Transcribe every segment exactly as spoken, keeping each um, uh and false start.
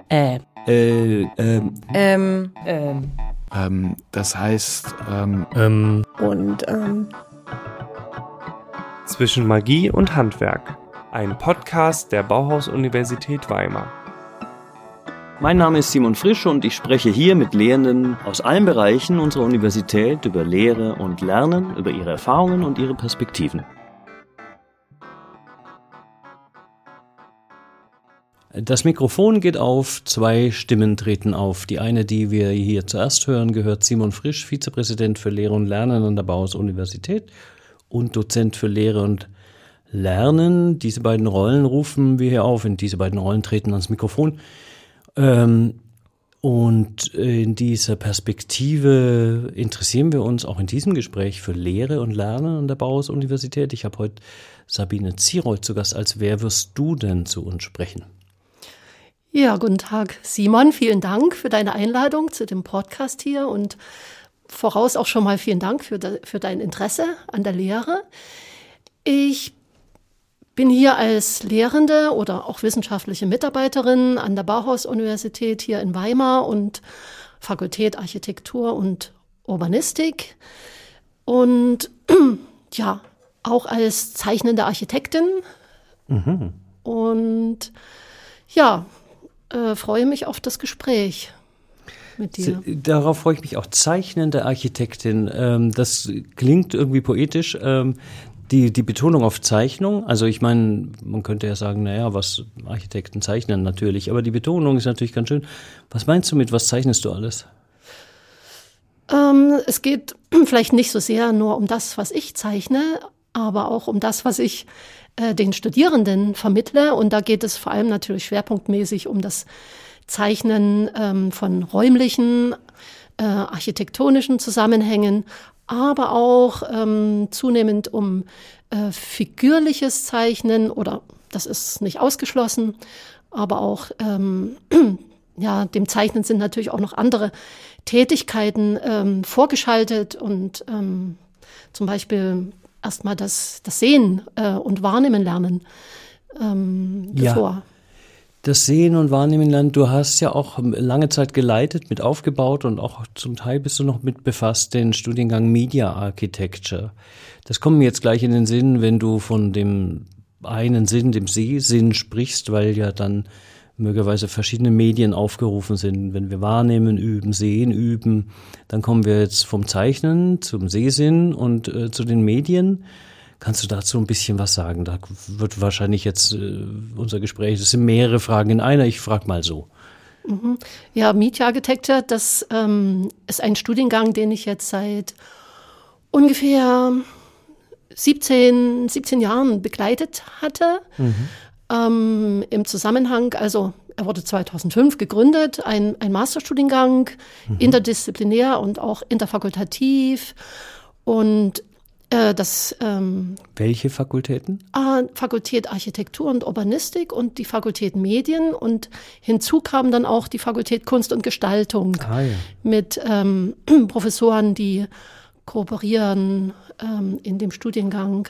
Äh. Äh, ähm. Ähm. Ähm. Ähm, das heißt, ähm. Ähm. Und, ähm. Zwischen Magie und Handwerk. Ein Podcast der Bauhaus-Universität Weimar. Mein Name ist Simon Frisch und ich spreche hier mit Lehrenden aus allen Bereichen unserer Universität über Lehre und Lernen, über ihre Erfahrungen und ihre Perspektiven. Das Mikrofon geht auf, zwei Stimmen treten auf. Die eine, die wir hier zuerst hören, gehört Simon Frisch, Vizepräsident für Lehre und Lernen an der Bauhaus-Universität und Dozent für Lehre und Lernen. Diese beiden Rollen rufen wir hier auf, in diese beiden Rollen treten ans Mikrofon. Ähm, und in dieser Perspektive interessieren wir uns auch in diesem Gespräch für Lehre und Lernen an der Bauhaus-Universität. Ich habe heute Sabine Zierold zu Gast. Als wer wirst du denn zu uns sprechen? Ja, guten Tag, Simon. Vielen Dank für deine Einladung zu dem Podcast hier und voraus auch schon mal vielen Dank für, de, für dein Interesse an der Lehre. Ich bin hier als Lehrende oder auch wissenschaftliche Mitarbeiterin an der Bauhaus-Universität hier in Weimar und Fakultät Architektur und Urbanistik und ja, auch als zeichnende Architektin. Mhm. Und ja, äh, freue mich auf das Gespräch mit dir. Darauf freue ich mich auch. Zeichnende Architektin, ähm, das klingt irgendwie poetisch. Ähm, die, die Betonung auf Zeichnung, also ich meine, man könnte ja sagen, naja, was Architekten zeichnen natürlich, aber die Betonung ist natürlich ganz schön. Was meinst du mit, was zeichnest du alles? Ähm, es geht vielleicht nicht so sehr nur um das, was ich zeichne, aber auch um das, was ich äh, den Studierenden vermittle. Und da geht es vor allem natürlich schwerpunktmäßig um das Zeichnen ähm, von räumlichen, äh, architektonischen Zusammenhängen, aber auch ähm, zunehmend um äh, figürliches Zeichnen oder, das ist nicht ausgeschlossen, aber auch ähm, ja, dem Zeichnen sind natürlich auch noch andere Tätigkeiten ähm, vorgeschaltet und ähm, zum Beispiel erstmal das, das Sehen äh, und Wahrnehmen lernen ähm, bevor. Ja. Das Sehen und Wahrnehmen lernen, du hast ja auch lange Zeit geleitet, mit aufgebaut und auch zum Teil bist du noch mit befasst, den Studiengang Media Architecture. Das kommt mir jetzt gleich in den Sinn, wenn du von dem einen Sinn, dem Sehsinn sprichst, weil ja dann möglicherweise verschiedene Medien aufgerufen sind. Wenn wir wahrnehmen, üben, sehen, üben, dann kommen wir jetzt vom Zeichnen zum Sehsinn und äh, zu den Medien. Kannst du dazu ein bisschen was sagen? Da wird wahrscheinlich jetzt äh, unser Gespräch, das sind mehrere Fragen in einer, ich frage mal so. Mhm. Ja, Media Architecture, das ähm, ist ein Studiengang, den ich jetzt seit ungefähr siebzehn, siebzehn Jahren begleitet hatte. Mhm. Ähm, im Zusammenhang, also er wurde zweitausendfünf gegründet, ein, ein Masterstudiengang, mhm. interdisziplinär und auch interfakultativ und Das, ähm, Welche Fakultäten? Äh, Fakultät Architektur und Urbanistik und die Fakultät Medien. Und hinzu kam dann auch die Fakultät Kunst und Gestaltung ah, ja. mit ähm, Professoren, die kooperieren ähm, in dem Studiengang.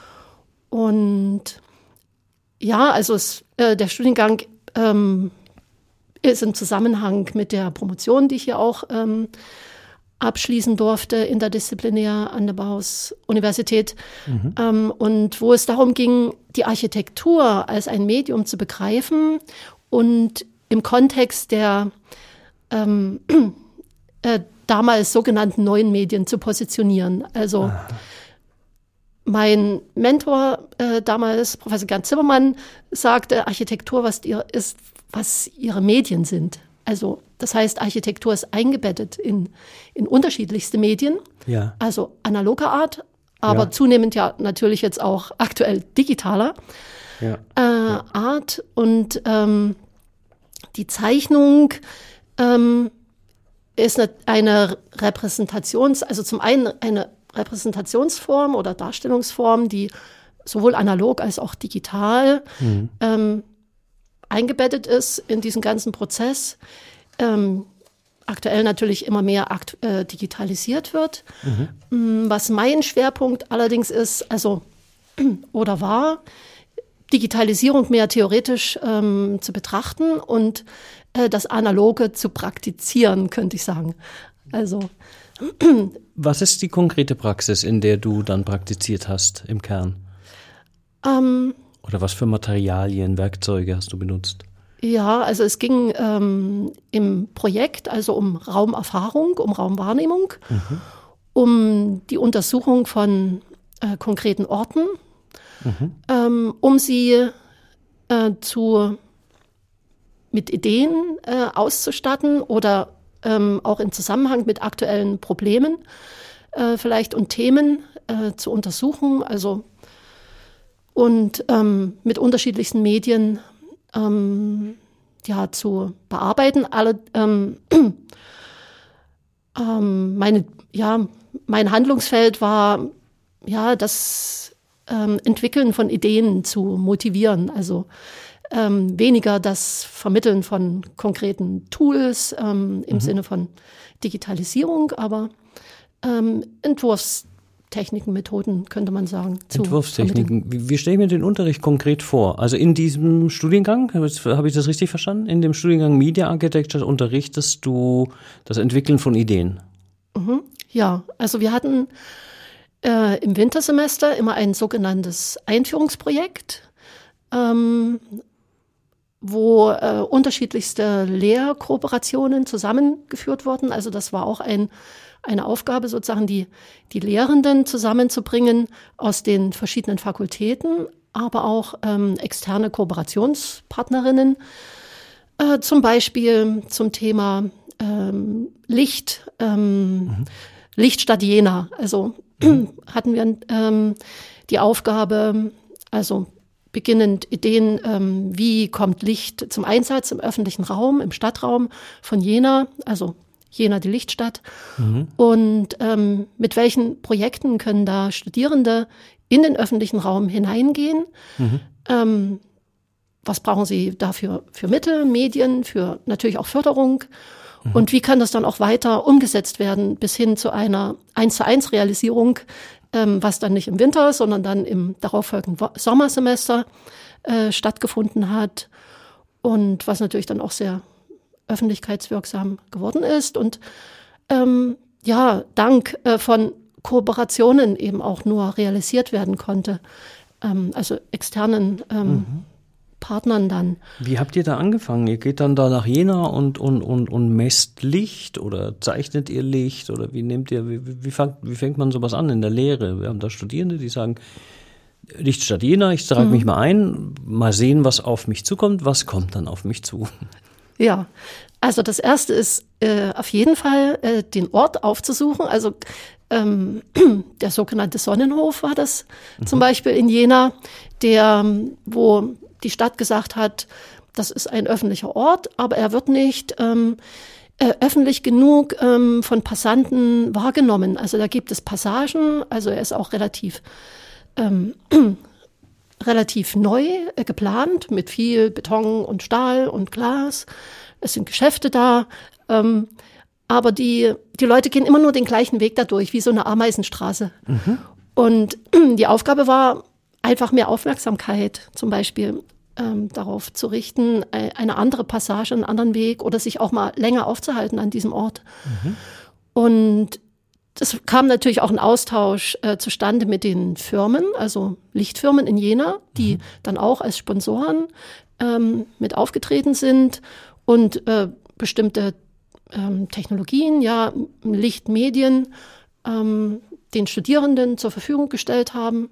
Und ja, also es, äh, der Studiengang ähm, ist im Zusammenhang mit der Promotion, die ich hier auch ähm, abschließen durfte, interdisziplinär an der Bauhaus-Universität. Mhm. Ähm, und wo es darum ging, die Architektur als ein Medium zu begreifen und im Kontext der ähm, äh, damals sogenannten neuen Medien zu positionieren. Also Aha. mein Mentor äh, damals, Professor Gerd Zimmermann, sagte, Architektur was die, ist, was ihre Medien sind. Also das heißt, Architektur ist eingebettet in, in unterschiedlichste Medien, ja. also analoger Art, aber ja. zunehmend ja natürlich jetzt auch aktuell digitaler ja. Äh, ja. Art. Und ähm, die Zeichnung ähm, ist eine, eine Repräsentations-, also zum einen eine Repräsentationsform oder Darstellungsform, die sowohl analog als auch digital mhm. ähm, eingebettet ist in diesen ganzen Prozess, ähm, aktuell natürlich immer mehr akt- äh, digitalisiert wird. Mhm. Was mein Schwerpunkt allerdings ist, also oder war, Digitalisierung mehr theoretisch ähm, zu betrachten und äh, das Analoge zu praktizieren, könnte ich sagen. Also was ist die konkrete Praxis, in der du dann praktiziert hast im Kern? Ähm, Oder was für Materialien, Werkzeuge hast du benutzt? Ja, also es ging ähm, im Projekt also um Raumerfahrung, um Raumwahrnehmung, mhm. um die Untersuchung von äh, konkreten Orten, mhm. ähm, um sie äh, zu, mit Ideen äh, auszustatten oder ähm, auch im Zusammenhang mit aktuellen Problemen äh, vielleicht und Themen äh, zu untersuchen, also und ähm, mit unterschiedlichsten Medien ähm, ja, zu bearbeiten. Alle, ähm, ähm, meine, ja, mein Handlungsfeld war ja das ähm, Entwickeln von Ideen zu motivieren, also ähm, weniger das Vermitteln von konkreten Tools ähm, im mhm. Sinne von Digitalisierung, aber ähm, Entwurfstechniken, Methoden, könnte man sagen. Entwurfstechniken. Wie, wie stelle ich mir den Unterricht konkret vor? Also in diesem Studiengang, habe ich das richtig verstanden? In dem Studiengang Media Architecture unterrichtest du das Entwickeln von Ideen? Mhm. Ja, also wir hatten äh, im Wintersemester immer ein sogenanntes Einführungsprojekt, ähm, wo äh, unterschiedlichste Lehrkooperationen zusammengeführt wurden. Also das war auch ein, eine Aufgabe, sozusagen die, die Lehrenden zusammenzubringen aus den verschiedenen Fakultäten, aber auch ähm, externe Kooperationspartnerinnen, äh, zum Beispiel zum Thema ähm, Licht, ähm, mhm. Licht statt Jena. Also mhm. hatten wir ähm, die Aufgabe, also beginnend Ideen, ähm, wie kommt Licht zum Einsatz im öffentlichen Raum, im Stadtraum von Jena, also Jena die Lichtstadt. Mhm. Und ähm, mit welchen Projekten können da Studierende in den öffentlichen Raum hineingehen? Mhm. Ähm, was brauchen sie dafür für Mittel, Medien, für natürlich auch Förderung? Mhm. Und wie kann das dann auch weiter umgesetzt werden bis hin zu einer eins zu eins Realisierung, ähm, was dann nicht im Winter, sondern dann im darauffolgenden Sommersemester äh, stattgefunden hat und was natürlich dann auch sehr öffentlichkeitswirksam geworden ist und ähm, ja, dank äh, von Kooperationen eben auch nur realisiert werden konnte, ähm, also externen ähm, mhm. Partnern dann. Wie habt ihr da angefangen? Ihr geht dann da nach Jena und, und, und, und messt Licht oder zeichnet ihr Licht oder wie nehmt ihr, wie, wie, fängt, wie fängt man sowas an in der Lehre? Wir haben da Studierende, die sagen, Licht statt Jena, ich trage mhm. mich mal ein, mal sehen, was auf mich zukommt, was kommt dann auf mich zu? Ja, also das Erste ist äh, auf jeden Fall äh, den Ort aufzusuchen. Also ähm, der sogenannte Sonnenhof war das mhm. zum Beispiel in Jena, der, wo die Stadt gesagt hat, das ist ein öffentlicher Ort, aber er wird nicht ähm, äh, öffentlich genug ähm, von Passanten wahrgenommen. Also da gibt es Passagen, also er ist auch relativ ähm, relativ neu äh, geplant mit viel Beton und Stahl und Glas. Es sind Geschäfte da, ähm, aber die, die Leute gehen immer nur den gleichen Weg dadurch, wie so eine Ameisenstraße. Mhm. Und die Aufgabe war, einfach mehr Aufmerksamkeit zum Beispiel ähm, darauf zu richten, eine andere Passage, einen anderen Weg oder sich auch mal länger aufzuhalten an diesem Ort. Mhm. Und es kam natürlich auch ein Austausch äh, zustande mit den Firmen, also Lichtfirmen in Jena, die mhm. dann auch als Sponsoren ähm, mit aufgetreten sind und äh, bestimmte ähm, Technologien, ja, Lichtmedien ähm, den Studierenden zur Verfügung gestellt haben,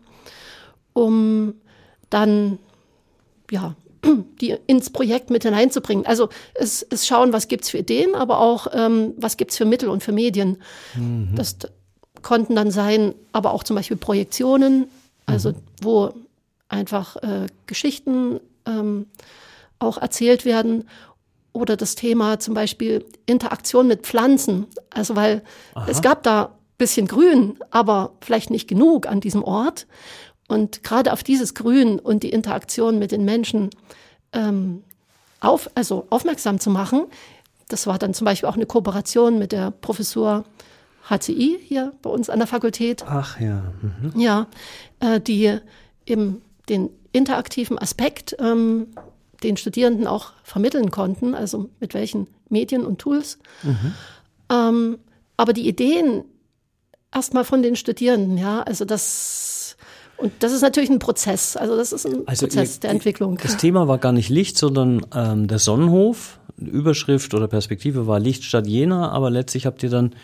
um dann ja die ins Projekt mit hineinzubringen. Also es, es schauen, was gibt's für Ideen, aber auch ähm, was gibt's für Mittel und für Medien. Mhm. Das konnten dann sein, aber auch zum Beispiel Projektionen, also mhm. wo einfach äh, Geschichten ähm, auch erzählt werden. Oder das Thema zum Beispiel Interaktion mit Pflanzen. Also weil Aha. es gab da ein bisschen Grün, aber vielleicht nicht genug an diesem Ort. Und gerade auf dieses Grün und die Interaktion mit den Menschen ähm, auf, also aufmerksam zu machen, das war dann zum Beispiel auch eine Kooperation mit der Professur H C I hier bei uns an der Fakultät. Ach ja. Mhm. Ja, äh, die eben den interaktiven Aspekt ähm, den Studierenden auch vermitteln konnten, also mit welchen Medien und Tools. Mhm. Ähm, aber die Ideen erstmal von den Studierenden, ja, also das, und das ist natürlich ein Prozess, also das ist ein also Prozess ihr, der Entwicklung. Das Thema war gar nicht Licht, sondern ähm, der Sonnenhof. Überschrift oder Perspektive war Licht statt Jena, aber letztlich habt ihr dann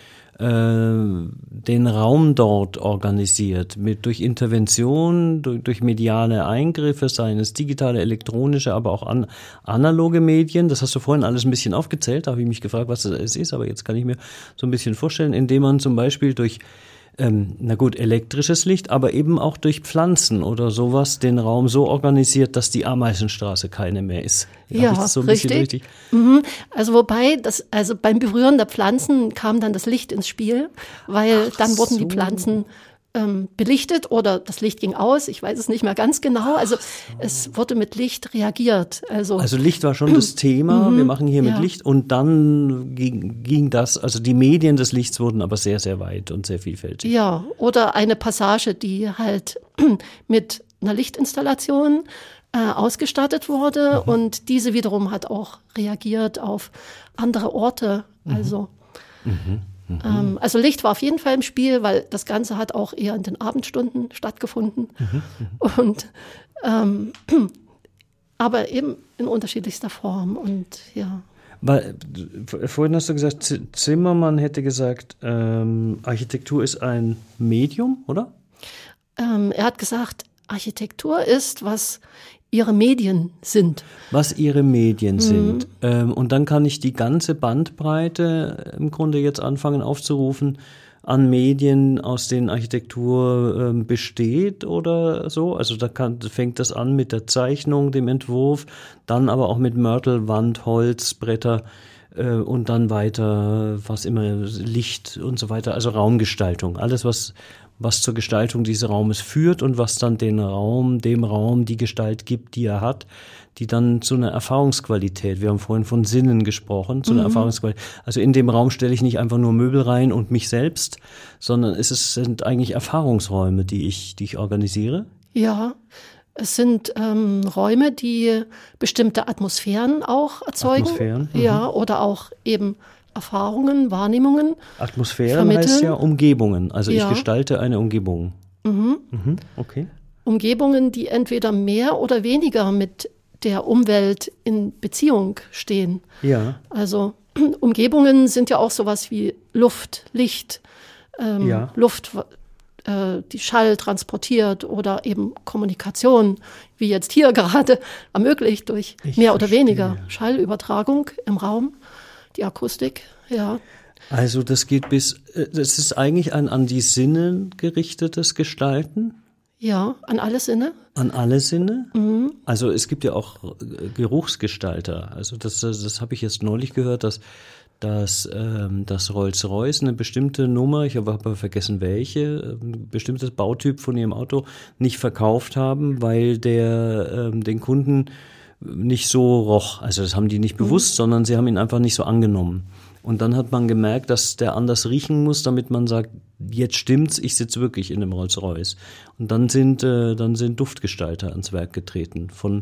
äh, den Raum dort organisiert, mit durch Intervention, durch, durch mediale Eingriffe, seien es digitale, elektronische, aber auch an, analoge Medien. Das hast du vorhin alles ein bisschen aufgezählt, da habe ich mich gefragt, was das ist, aber jetzt kann ich mir so ein bisschen vorstellen, indem man zum Beispiel durch Ähm, na gut, elektrisches Licht, aber eben auch durch Pflanzen oder sowas den Raum so organisiert, dass die Ameisenstraße keine mehr ist. Ja, das so ein richtig. bisschen richtig? Mhm. Also wobei, das, also beim Berühren der Pflanzen kam dann das Licht ins Spiel, weil Ach dann wurden so. die Pflanzen ähm, belichtet oder das Licht ging aus, ich weiß es nicht mehr ganz genau. Also so. Es wurde mit Licht reagiert. Also, also Licht war schon das Thema, wir machen hier ja. mit Licht und dann ging, ging das, also die Medien des Lichts wurden aber sehr, sehr weit und sehr vielfältig. Ja, oder eine Passage, die halt mit einer Lichtinstallation äh, ausgestattet wurde mhm. und diese wiederum hat auch reagiert auf andere Orte. Mhm. Also mhm. Mhm. Ähm, also Licht war auf jeden Fall im Spiel, weil das Ganze hat auch eher in den Abendstunden stattgefunden. Mhm. Mhm. Und ähm, aber eben in unterschiedlichster Form und ja. Weil, vorhin hast du gesagt, Z- Zimmermann hätte gesagt, ähm, Architektur ist ein Medium, oder? Ähm, er hat gesagt, Architektur ist, was ihre Medien sind. Was ihre Medien mhm. sind. Ähm, und dann kann ich die ganze Bandbreite im Grunde jetzt anfangen aufzurufen an Medien, aus denen Architektur ähm, besteht oder so. Also da kann, fängt das an mit der Zeichnung, dem Entwurf, dann aber auch mit Mörtel, Wand, Holz, Bretter äh, und dann weiter, was immer, Licht und so weiter. Also Raumgestaltung. Alles, was was zur Gestaltung dieses Raumes führt und was dann den Raum, dem Raum die Gestalt gibt, die er hat, die dann zu einer Erfahrungsqualität, wir haben vorhin von Sinnen gesprochen, zu einer mhm. Erfahrungsqualität. Also in dem Raum stelle ich nicht einfach nur Möbel rein und mich selbst, sondern es ist, sind eigentlich Erfahrungsräume, die ich, die ich organisiere. Ja, es sind ähm, Räume, die bestimmte Atmosphären auch erzeugen. Atmosphären? Mhm. Ja, oder auch eben Erfahrungen, Wahrnehmungen. Atmosphären heißt ja Umgebungen. Also ja. ich gestalte eine Umgebung. Mhm. Mhm. Okay. Umgebungen, die entweder mehr oder weniger mit der Umwelt in Beziehung stehen. Ja. Also Umgebungen sind ja auch sowas wie Luft, Licht, ähm, ja. Luft, äh, die Schall transportiert oder eben Kommunikation, wie jetzt hier gerade ermöglicht durch Ich mehr verstehe. oder weniger Schallübertragung im Raum. Die Akustik, ja. Also das geht bis, das ist eigentlich ein an die Sinne gerichtetes Gestalten? Ja, an alle Sinne. An alle Sinne? Mhm. Also es gibt ja auch Geruchsgestalter. Also das, das, das habe ich jetzt neulich gehört, dass, dass, ähm, dass Rolls-Royce eine bestimmte Nummer, ich habe aber vergessen welche, ein bestimmtes Bautyp von ihrem Auto nicht verkauft haben, weil der ähm, den Kunden nicht so roch. Also das haben die nicht bewusst, mhm. sondern sie haben ihn einfach nicht so angenommen. Und dann hat man gemerkt, dass der anders riechen muss, damit man sagt, jetzt stimmt's, ich sitze wirklich in einem Rolls-Royce. Und dann sind äh, dann sind Duftgestalter ans Werk getreten. Von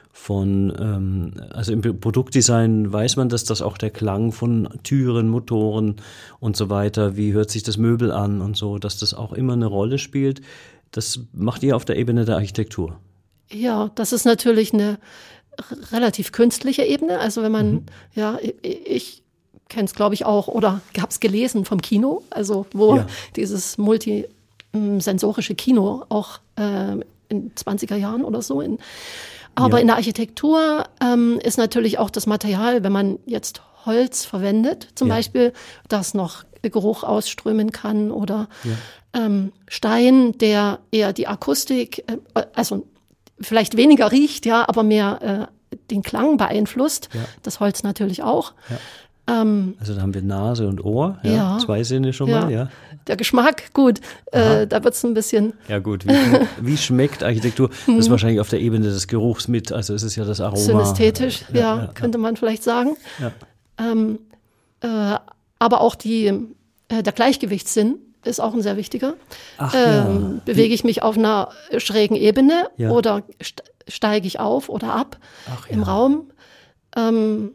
von ähm, also im Produktdesign weiß man, dass das auch der Klang von Türen, Motoren und so weiter, wie hört sich das Möbel an und so, dass das auch immer eine Rolle spielt. Das macht ihr auf der Ebene der Architektur. Ja, das ist natürlich eine relativ künstliche Ebene. Also wenn man, mhm. ja, ich, ich kenne es glaube ich auch oder habe es gelesen vom Kino, also wo ja. dieses multisensorische Kino auch äh, in zwanziger Jahren oder so. In, aber ja. in der Architektur ähm, ist natürlich auch das Material, wenn man jetzt Holz verwendet, zum ja. Beispiel, das noch Geruch ausströmen kann oder ja. ähm, Stein, der eher die Akustik, äh, also vielleicht weniger riecht, ja, aber mehr äh, den Klang beeinflusst. Ja. Das Holz natürlich auch. Ja. Ähm, also da haben wir Nase und Ohr, ja, ja. zwei Sinne schon ja. mal. Ja. Der Geschmack, gut, äh, da wird es ein bisschen... Ja gut, wie, schmeckt, wie schmeckt Architektur? Das ist wahrscheinlich auf der Ebene des Geruchs mit, also es ist ja das Aroma. Synästhetisch, ja, ja, ja könnte ja. man vielleicht sagen. Ja. Ähm, äh, aber auch die, äh, der Gleichgewichtssinn ist auch ein sehr wichtiger. Ach, ähm, ja. Bewege ich mich auf einer schrägen Ebene Ja. oder st- steige ich auf oder ab Ach, im ja. Raum? Ähm,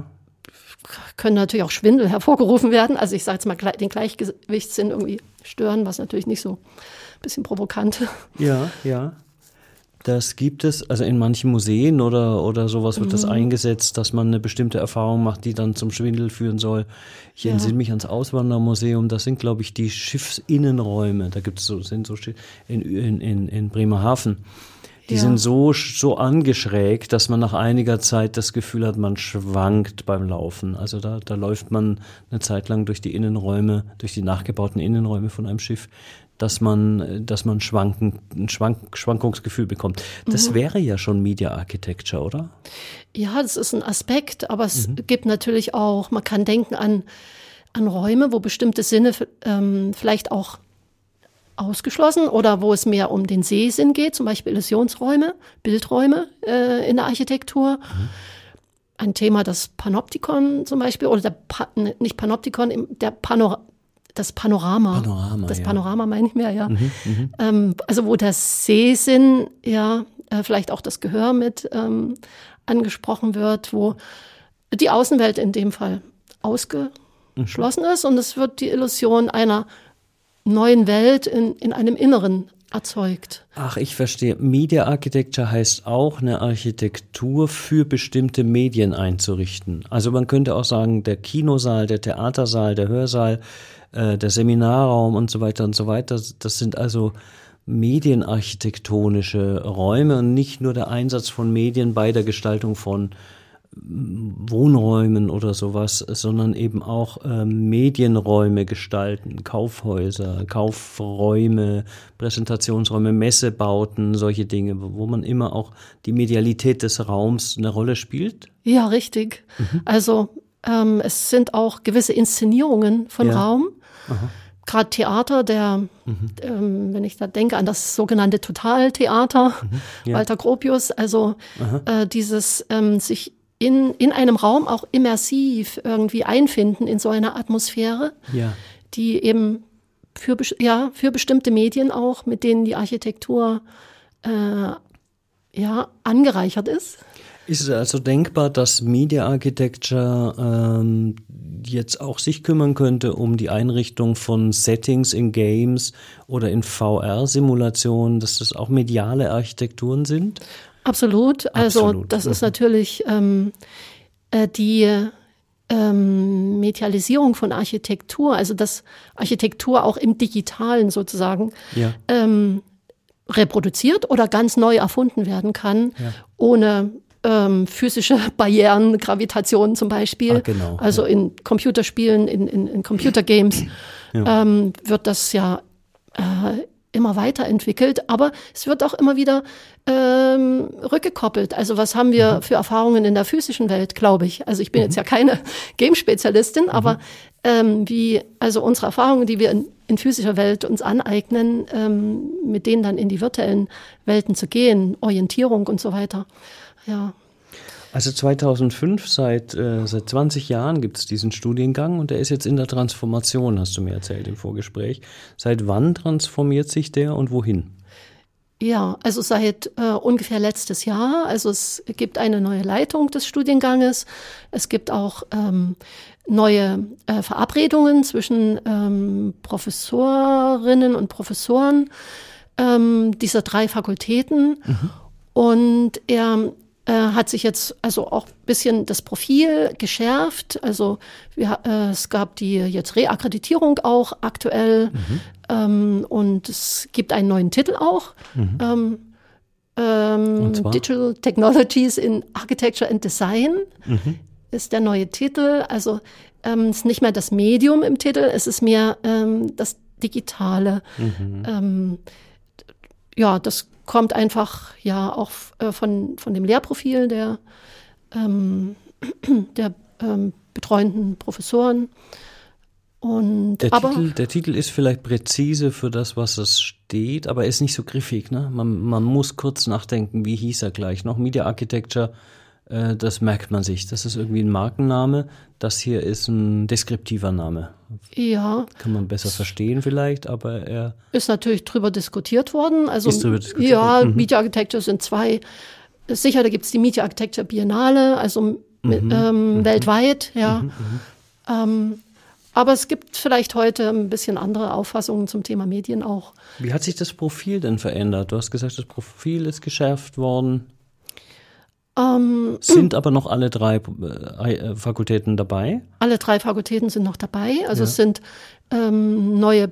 können natürlich auch Schwindel hervorgerufen werden. Also ich sage jetzt mal, gle- den Gleichgewichtssinn irgendwie stören, was natürlich nicht so ein bisschen provokant. Ja, ja. Das gibt es, also in manchen Museen oder, oder sowas wird das eingesetzt, dass man eine bestimmte Erfahrung macht, die dann zum Schwindel führen soll. Ich Ja. entsinne mich ans Auswandermuseum, das sind, glaube ich, die Schiffsinnenräume. Da gibt es so, sind so Schi- in, in, in, in Bremerhaven. Die Ja. sind so, so angeschrägt, dass man nach einiger Zeit das Gefühl hat, man schwankt beim Laufen. Also da, da läuft man eine Zeit lang durch die Innenräume, durch die nachgebauten Innenräume von einem Schiff, dass man, dass man schwanken, ein Schwank, Schwankungsgefühl bekommt. Das wäre ja schon Media Architecture, oder? Ja, das ist ein Aspekt, aber es gibt natürlich auch, man kann denken an, an Räume, wo bestimmte Sinne ähm, vielleicht auch ausgeschlossen oder wo es mehr um den Sehsinn geht, zum Beispiel Illusionsräume, Bildräume äh, in der Architektur. Mhm. Ein Thema, das Panoptikon zum Beispiel, oder der pa- nicht Panoptikon, der Panor das Panorama. Panorama, das ja. Panorama meine ich mehr, ja. Mhm, mhm. Ähm, also wo der Sehsinn, ja, äh, vielleicht auch das Gehör mit ähm, angesprochen wird, wo die Außenwelt in dem Fall ausgeschlossen ist und es wird die Illusion einer neuen Welt in, in einem Inneren erzeugt. Ach, ich verstehe. Media Architecture heißt auch, eine Architektur für bestimmte Medien einzurichten. Also man könnte auch sagen, der Kinosaal, der Theatersaal, der Hörsaal, äh, der Seminarraum und so weiter und so weiter, das, das sind also medienarchitektonische Räume und nicht nur der Einsatz von Medien bei der Gestaltung von Wohnräumen oder sowas, sondern eben auch äh, Medienräume gestalten, Kaufhäuser, Kaufräume, Präsentationsräume, Messebauten, solche Dinge, wo man immer auch die Medialität des Raums eine Rolle spielt. Ja, richtig. Mhm. Also ähm, es sind auch gewisse Inszenierungen von Ja. Raum. Aha. Gerade Theater, der, mhm. ähm, wenn ich da denke an das sogenannte Totaltheater, mhm. ja. Walter Gropius, also äh, dieses ähm, sich in, in einem Raum auch immersiv irgendwie einfinden in so einer Atmosphäre, ja. die eben für, ja, für bestimmte Medien auch, mit denen die Architektur äh, ja, angereichert ist. Ist es also denkbar, dass Media Architecture ähm, jetzt auch sich kümmern könnte um die Einrichtung von Settings in Games oder in V R-Simulationen, dass das auch mediale Architekturen sind? Absolut. Also Absolut. das ist natürlich ähm, äh, die ähm, Medialisierung von Architektur, also dass Architektur auch im Digitalen sozusagen ja. ähm, reproduziert oder ganz neu erfunden werden kann, ja. ohne ähm, physische Barrieren, Gravitation zum Beispiel. Ah, genau, also ja. in Computerspielen, in, in, in Computergames ja. ähm, wird das ja äh, immer weiterentwickelt, aber es wird auch immer wieder ähm, rückgekoppelt. Also was haben wir mhm. für Erfahrungen in der physischen Welt, glaube ich. Also ich bin mhm. jetzt ja keine Game-Spezialistin, mhm. aber ähm, wie, also unsere Erfahrungen, die wir in, in physischer Welt uns aneignen, ähm, mit denen dann in die virtuellen Welten zu gehen, Orientierung und so weiter. Ja. Also zweitausendfünf, seit, äh, seit zwanzig Jahren gibt es diesen Studiengang und der ist jetzt in der Transformation, hast du mir erzählt im Vorgespräch. Seit wann transformiert sich der und wohin? Ja, also seit äh, ungefähr letztes Jahr. Also es gibt eine neue Leitung des Studienganges. Es gibt auch ähm, neue äh, Verabredungen zwischen ähm, Professorinnen und Professoren ähm, dieser drei Fakultäten. Mhm. Und er hat sich jetzt also auch ein bisschen das Profil geschärft. Also wir, äh, es gab die jetzt Reakkreditierung auch aktuell mhm. ähm, und es gibt einen neuen Titel auch. Mhm. Ähm, ähm, Digital Technologies in Architecture and Design mhm. ist der neue Titel. Also ähm, es ist nicht mehr das Medium im Titel, es ist mehr ähm, das Digitale. Mhm. Ähm, ja, das kommt einfach ja auch äh, von, von dem Lehrprofil der, ähm, der ähm, betreuenden Professoren. Und, der, aber, Titel, der Titel ist vielleicht präzise für das, was es steht, aber er ist nicht so griffig. Ne? Man, man muss kurz nachdenken, wie hieß er gleich noch? Media Architecture äh, das merkt man sich. Das ist irgendwie ein Markenname. Das hier ist ein deskriptiver Name. Ja. Kann man besser verstehen vielleicht, aber er ist natürlich drüber diskutiert worden. Also, ist drüber diskutiert ja, worden. Mhm. Media Architecture sind zwei. Sicher, da gibt es die Media Architecture Biennale, also mhm. ähm, mhm. weltweit, ja. Mhm. Ähm, aber es gibt vielleicht heute ein bisschen andere Auffassungen zum Thema Medien auch. Wie hat sich das Profil denn verändert? Du hast gesagt, das Profil ist geschärft worden. Ähm, sind aber noch alle drei äh, Fakultäten dabei? Alle drei Fakultäten sind noch dabei. Also ja. es sind ähm, neue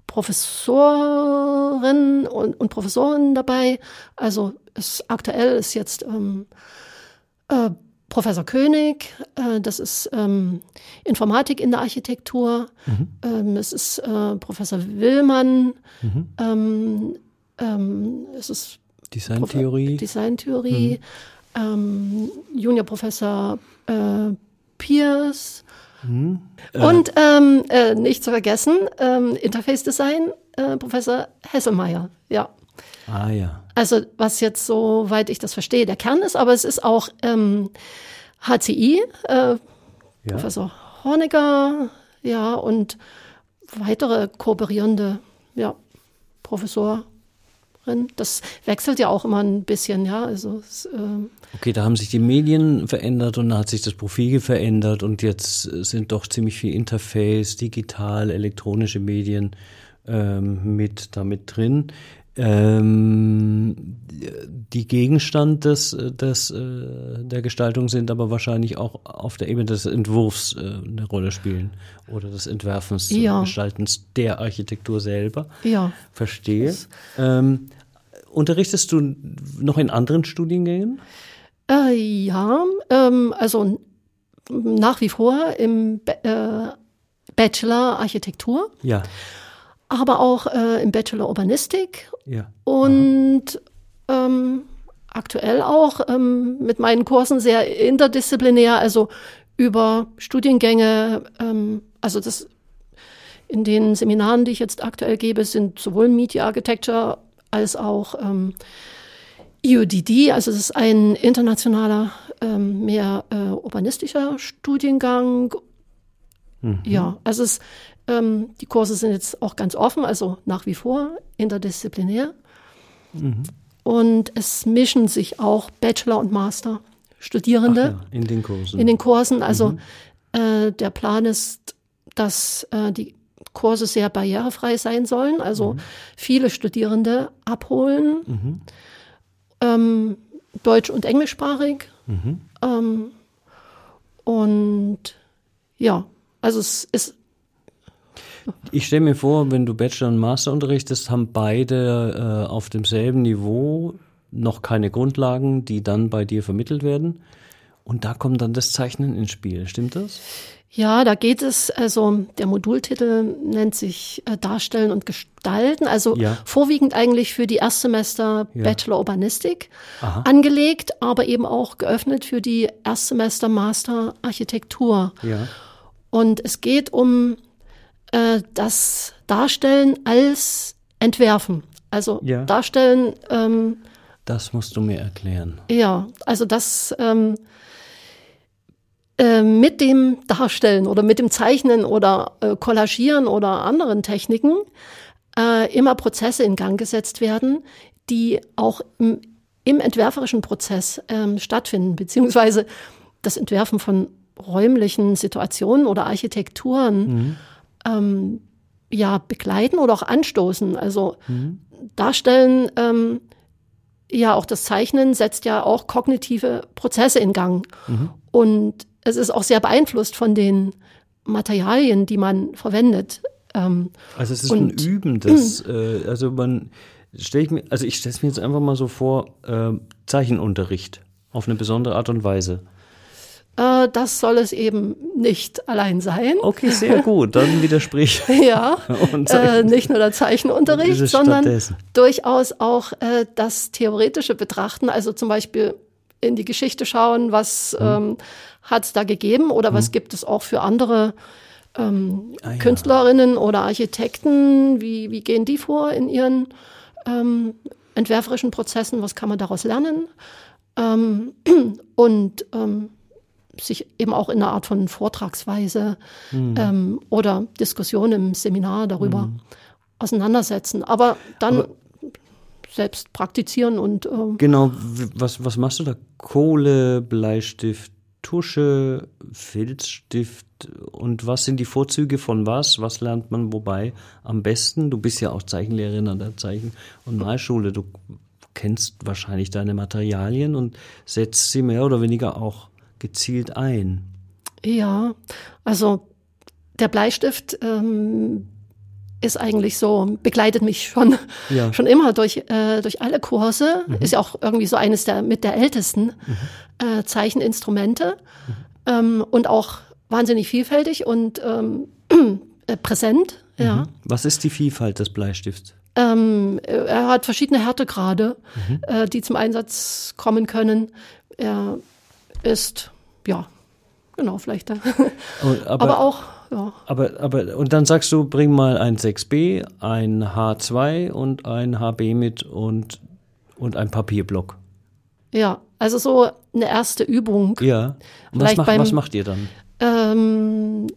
Professorinnen und, und Professoren dabei. Also es, aktuell ist jetzt ähm, äh, Professor König, äh, das ist ähm, Informatik in der Architektur. Mhm. Ähm, es ist äh, Professor Willmann. Mhm. Ähm, ähm, es ist Designtheorie. Prof- Designtheorie. Mhm. Ähm, Juniorprofessor äh, Pierce. Mhm. Äh. Und ähm, äh, nicht zu vergessen, ähm, Interface Design, äh, Professor Hesselmeier. Ja. Ah ja. Also was jetzt, soweit ich das verstehe, der Kern ist, aber es ist auch ähm, H C I, äh, ja. Professor Horniger, ja, und weitere kooperierende, ja, Professorin. Das wechselt ja auch immer ein bisschen, ja. Also es, äh okay, da haben sich die Medien verändert und da hat sich das Profil verändert und jetzt sind doch ziemlich viel Interface, digital, elektronische Medien ähm, mit damit drin. Ähm, die Gegenstand des, des, äh, der Gestaltung sind aber wahrscheinlich auch auf der Ebene des Entwurfs äh, eine Rolle spielen oder des Entwerfens, ja. Gestaltens der Architektur selber. Ja. Verstehe. Ähm, unterrichtest du noch in anderen Studiengängen? Äh, ja, ähm, also nach wie vor im Be- äh, Bachelor Architektur. Ja. Aber auch äh, im Bachelor Urbanistik ja. und ähm, aktuell auch ähm, mit meinen Kursen sehr interdisziplinär, also über Studiengänge, ähm, also das in den Seminaren, die ich jetzt aktuell gebe, sind sowohl Media Architecture als auch ähm, I U D D, also es ist ein internationaler, ähm, mehr äh, urbanistischer Studiengang. Mhm. Ja, also es Ähm, die Kurse sind jetzt auch ganz offen, also nach wie vor interdisziplinär. Mhm. Und es mischen sich auch Bachelor- und Master-Studierende ja, in den Kursen. In den Kursen. Also mhm. äh, der Plan ist, dass äh, die Kurse sehr barrierefrei sein sollen, also mhm. viele Studierende abholen, mhm. ähm, deutsch- und englischsprachig. Mhm. Ähm, und ja, also es ist Ich stelle mir vor, wenn du Bachelor und Master unterrichtest, haben beide äh, auf demselben Niveau noch keine Grundlagen, die dann bei dir vermittelt werden. Und da kommt dann das Zeichnen ins Spiel. Stimmt das? Ja, da geht es, also der Modultitel nennt sich äh, Darstellen und Gestalten, also ja. vorwiegend eigentlich für die Erstsemester ja. Bachelor Urbanistik Aha. angelegt, aber eben auch geöffnet für die Erstsemester Master Architektur. Ja. Und es geht um das Darstellen als Entwerfen. Also ja. Darstellen. Ähm, das musst du mir erklären. Ja, also das ähm, äh, mit dem Darstellen oder mit dem Zeichnen oder äh, Collagieren oder anderen Techniken äh, immer Prozesse in Gang gesetzt werden, die auch im, im entwerferischen Prozess ähm, stattfinden, beziehungsweise das Entwerfen von räumlichen Situationen oder Architekturen mhm. Ähm, ja, begleiten oder auch anstoßen. Also mhm. darstellen, ähm, ja, auch das Zeichnen setzt ja auch kognitive Prozesse in Gang. Mhm. Und es ist auch sehr beeinflusst von den Materialien, die man verwendet. Ähm, also es ist und, ein Üben, das, äh, also man stelle ich mir, also ich stelle es mir jetzt einfach mal so vor, äh, Zeichenunterricht auf eine besondere Art und Weise. Das soll es eben nicht allein sein. Okay, sehr gut, dann widersprich. Ja, äh, nicht nur der Zeichenunterricht, sondern durchaus auch äh, das theoretische Betrachten, also zum Beispiel in die Geschichte schauen, was hm. ähm, hat es da gegeben oder hm. was gibt es auch für andere ähm, ah, ja. Künstlerinnen oder Architekten, wie, wie gehen die vor in ihren ähm, entwerferischen Prozessen, was kann man daraus lernen? ähm, und ähm, sich eben auch in einer Art von Vortragsweise mhm. ähm, oder Diskussion im Seminar darüber mhm. auseinandersetzen. Aber dann Aber selbst praktizieren und ähm, genau, was, was machst du da? Kohle, Bleistift, Tusche, Filzstift und was sind die Vorzüge von was? Was lernt man wobei am besten? Du bist ja auch Zeichenlehrerin an der Zeichen- und Malschule. Du kennst wahrscheinlich deine Materialien und setzt sie mehr oder weniger auch gezielt ein. Ja, also der Bleistift ähm, ist eigentlich so, begleitet mich schon, ja. schon immer durch, äh, durch alle Kurse. Mhm. Ist ja auch irgendwie so eines der mit der ältesten mhm. äh, Zeicheninstrumente mhm. ähm, und auch wahnsinnig vielfältig und ähm, äh, präsent. Mhm. Ja. Was ist die Vielfalt des Bleistifts? Ähm, er hat verschiedene Härtegrade, mhm. äh, die zum Einsatz kommen können. Er ist, ja, genau, vielleicht. aber, aber auch, ja. Aber, aber, und dann sagst du, bring mal ein sechs B, ein H zwei und ein H B mit und, und ein Papierblock. Ja, also so eine erste Übung. Ja. Und was, macht, beim, was macht ihr dann? Ähm,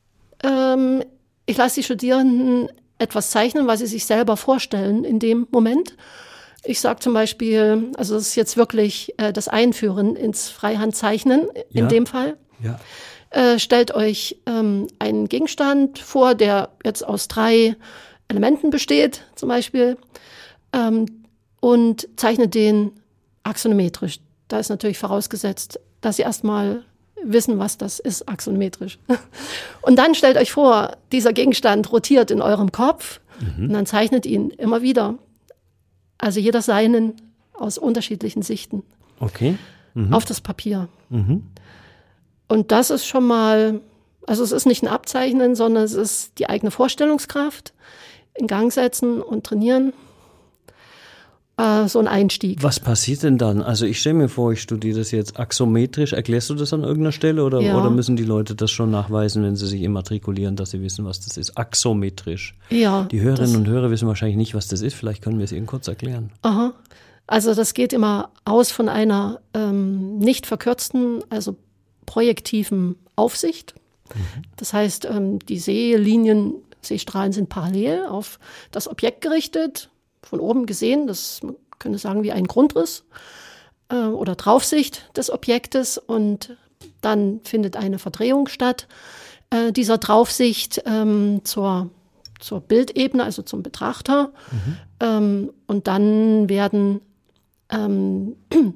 ähm, ich lasse die Studierenden etwas zeichnen, was sie sich selber vorstellen in dem Moment. Ich sage zum Beispiel, also das ist jetzt wirklich äh, das Einführen ins Freihandzeichnen in ja. dem Fall. Ja. Äh, stellt euch ähm, einen Gegenstand vor, der jetzt aus drei Elementen besteht, zum Beispiel, ähm, und zeichnet den axonometrisch. Da ist natürlich vorausgesetzt, dass Sie erstmal wissen, was das ist, axonometrisch. Und dann stellt euch vor, dieser Gegenstand rotiert in eurem Kopf mhm. und dann zeichnet ihn immer wieder. Also jeder seinen aus unterschiedlichen Sichten. Okay. Mhm. Auf das Papier. Mhm. Und das ist schon mal, also es ist nicht ein Abzeichnen, sondern es ist die eigene Vorstellungskraft in Gang setzen und trainieren. Äh, so ein Einstieg. Was passiert denn dann? Also ich stelle mir vor, ich studiere das jetzt axometrisch. Erklärst du das an irgendeiner Stelle oder, ja. oder müssen die Leute das schon nachweisen, wenn sie sich immatrikulieren, dass sie wissen, was das ist? Axometrisch. Ja. Die Hörerinnen und Hörer wissen wahrscheinlich nicht, was das ist. Vielleicht können wir es ihnen kurz erklären. Aha. Also das geht immer aus von einer ähm, nicht verkürzten, also projektiven Aufsicht. Mhm. Das heißt, ähm, die Sehlinien, Sehstrahlen sind parallel auf das Objekt gerichtet, von oben gesehen, das man könnte sagen wie ein Grundriss äh, oder Draufsicht des Objektes und dann findet eine Verdrehung statt äh, dieser Draufsicht ähm, zur, zur Bildebene, also zum Betrachter mhm. ähm, und dann werden ähm,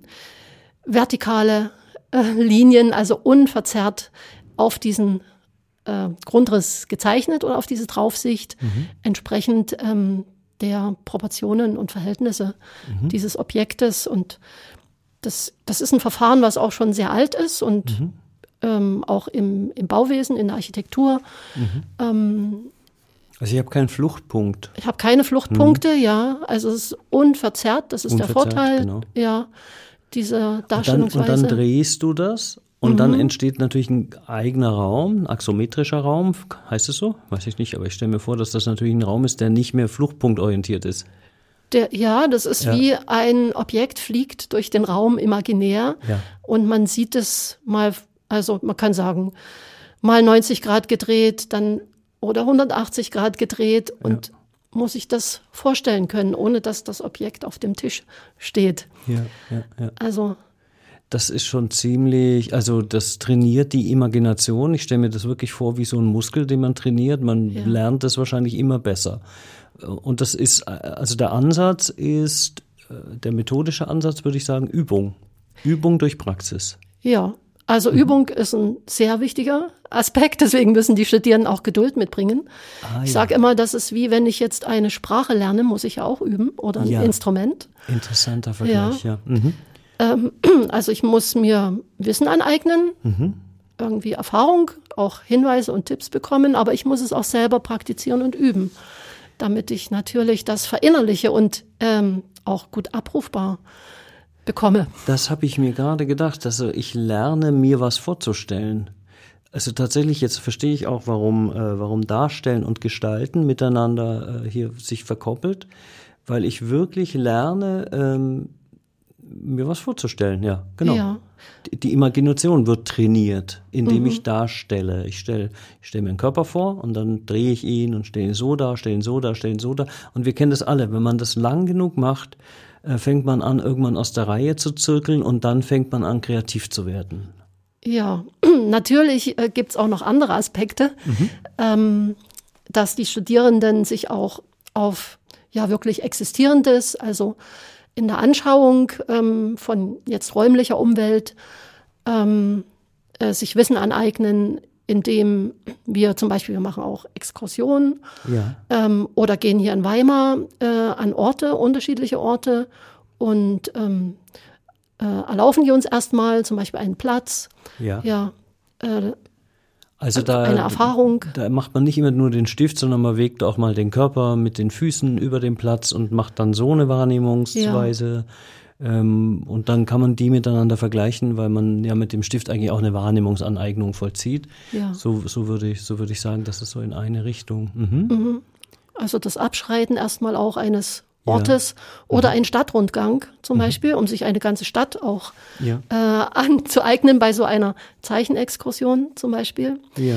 vertikale äh, Linien, also unverzerrt auf diesen äh, Grundriss gezeichnet oder auf diese Draufsicht mhm. entsprechend ähm, der Proportionen und Verhältnisse mhm. dieses Objektes. Und das, das ist ein Verfahren, was auch schon sehr alt ist und mhm. ähm, auch im, im Bauwesen, in der Architektur. Mhm. Ähm, also ich habe keinen Fluchtpunkt. Ich habe keine Fluchtpunkte, mhm. ja. Also es ist unverzerrt, das ist unverzerrt, der Vorteil genau. ja, dieser Darstellungsweise. Und dann, und dann drehst du das und mhm. dann entsteht natürlich ein eigener Raum, ein axometrischer Raum, heißt es so? Weiß ich nicht, aber ich stelle mir vor, dass das natürlich ein Raum ist, der nicht mehr fluchtpunktorientiert ist. Der, ja, das ist ja. wie ein Objekt fliegt durch den Raum imaginär ja. und man sieht es mal, also man kann sagen, mal neunzig Grad gedreht, dann oder hundertachtzig Grad gedreht und ja. muss ich das vorstellen können, ohne dass das Objekt auf dem Tisch steht. Ja, ja, ja. Also das ist schon ziemlich, also das trainiert die Imagination. Ich stelle mir das wirklich vor wie so ein Muskel, den man trainiert. Man ja. lernt das wahrscheinlich immer besser. Und das ist, also der Ansatz ist, der methodische Ansatz würde ich sagen, Übung. Übung durch Praxis. Ja, also mhm. Übung ist ein sehr wichtiger Aspekt. Deswegen müssen die Studierenden auch Geduld mitbringen. Ah, ich ja. sage immer, das ist wie wenn ich jetzt eine Sprache lerne, muss ich ja auch üben oder ein ja. Instrument. Interessanter Vergleich, ja. ja. Mhm. Also ich muss mir Wissen aneignen, mhm. irgendwie Erfahrung, auch Hinweise und Tipps bekommen, aber ich muss es auch selber praktizieren und üben, damit ich natürlich das verinnerliche und ähm, auch gut abrufbar bekomme. Das habe ich mir gerade gedacht, also ich lerne mir was vorzustellen. Also tatsächlich, jetzt verstehe ich auch, warum, äh, warum Darstellen und Gestalten miteinander äh, hier sich verkoppelt, weil ich wirklich lerne, ähm, mir was vorzustellen, ja, genau. Ja. Die, die Imagination wird trainiert, indem Mhm. ich darstelle. Ich stelle ich stell mir einen Körper vor und dann drehe ich ihn und stelle ihn so da, stelle ihn so da, stelle ihn so da. Und wir kennen das alle. Wenn man das lang genug macht, äh, fängt man an, irgendwann aus der Reihe zu zirkeln und dann fängt man an, kreativ zu werden. Ja, natürlich äh, gibt es auch noch andere Aspekte, Mhm. ähm, dass die Studierenden sich auch auf ja wirklich Existierendes, also in der Anschauung ähm, von jetzt räumlicher Umwelt, ähm, äh, sich Wissen aneignen, indem wir zum Beispiel, wir machen auch Exkursionen Ja. ähm, oder gehen hier in Weimar äh, an Orte, unterschiedliche Orte und ähm, äh, erlaufen die uns erstmal zum Beispiel einen Platz, Ja. ja, äh, Also da, eine Erfahrung. Da macht man nicht immer nur den Stift, sondern man wägt auch mal den Körper mit den Füßen über den Platz und macht dann so eine Wahrnehmungsweise. Ähm, und dann kann man die miteinander vergleichen, weil man ja mit dem Stift eigentlich auch eine Wahrnehmungsaneignung vollzieht. Ja. So, so würde ich, so würde ich sagen, das ist so in eine Richtung. Mhm. Also das Abschreiten erstmal auch eines Ortes oder ein Stadtrundgang zum Beispiel, um sich eine ganze Stadt auch Ja. äh, anzueignen bei so einer Zeichenexkursion zum Beispiel. Ja.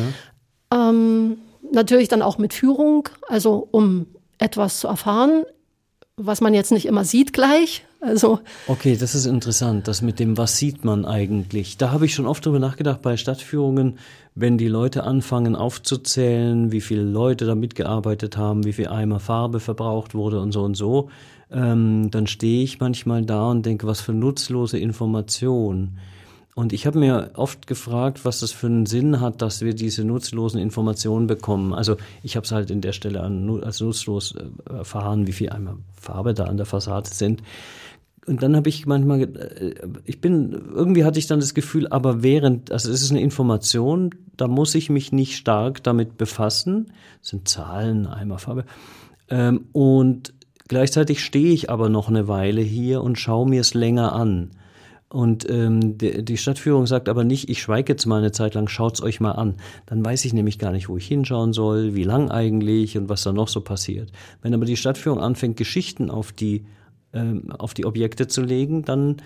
Ähm, natürlich dann auch mit Führung, also um etwas zu erfahren, was man jetzt nicht immer sieht gleich. Also Okay, das ist interessant, das mit dem, was sieht man eigentlich? Da habe ich schon oft drüber nachgedacht bei Stadtführungen, wenn die Leute anfangen aufzuzählen, wie viele Leute da mitgearbeitet haben, wie viel Eimer Farbe verbraucht wurde und so und so, ähm, dann stehe ich manchmal da und denke, was für nutzlose Information. Und ich habe mir oft gefragt, was das für einen Sinn hat, dass wir diese nutzlosen Informationen bekommen. Also ich habe es halt in der Stelle an, als nutzlos äh, erfahren, wie viel Eimer Farbe da an der Fassade sind. Und dann habe ich manchmal, äh, ich bin, irgendwie hatte ich dann das Gefühl, aber während, also es ist eine Information, da muss ich mich nicht stark damit befassen. Das sind Zahlen, Eimerfarbe. Ähm, und gleichzeitig stehe ich aber noch eine Weile hier und schaue mir es länger an. Und ähm, die, die Stadtführung sagt aber nicht, ich schweige jetzt mal eine Zeit lang, schaut's euch mal an. Dann weiß ich nämlich gar nicht, wo ich hinschauen soll, wie lang eigentlich und was da noch so passiert. Wenn aber die Stadtführung anfängt, Geschichten auf die auf die Objekte zu legen, dann,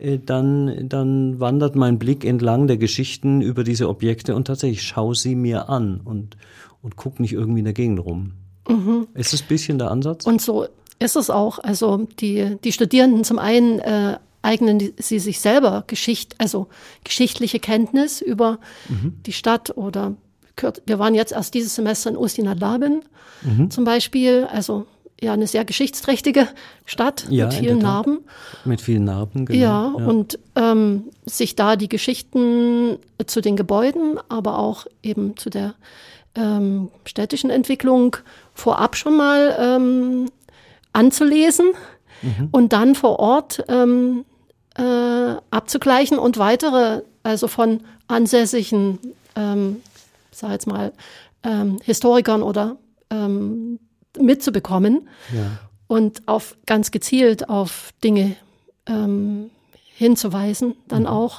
dann, dann wandert mein Blick entlang der Geschichten über diese Objekte und tatsächlich schaue sie mir an und, und gucke nicht irgendwie in der Gegend rum. Mhm. Ist das ein bisschen der Ansatz? Und so ist es auch. Also die, die Studierenden zum einen äh, eignen die, sie sich selber Geschicht, also geschichtliche Kenntnis über mhm. die Stadt oder wir waren jetzt erst dieses Semester in Ustinadlaben mhm. zum Beispiel, also ja, eine sehr geschichtsträchtige Stadt ja, mit vielen Narben. Mit vielen Narben, genau. Ja, ja. und ähm, sich da die Geschichten zu den Gebäuden, aber auch eben zu der ähm, städtischen Entwicklung vorab schon mal ähm, anzulesen mhm. und dann vor Ort ähm, äh, abzugleichen und weitere, also von ansässigen, ähm, sag jetzt mal, ähm, Historikern oder ähm, mitzubekommen ja. und auf ganz gezielt auf Dinge ähm, hinzuweisen, dann mhm. auch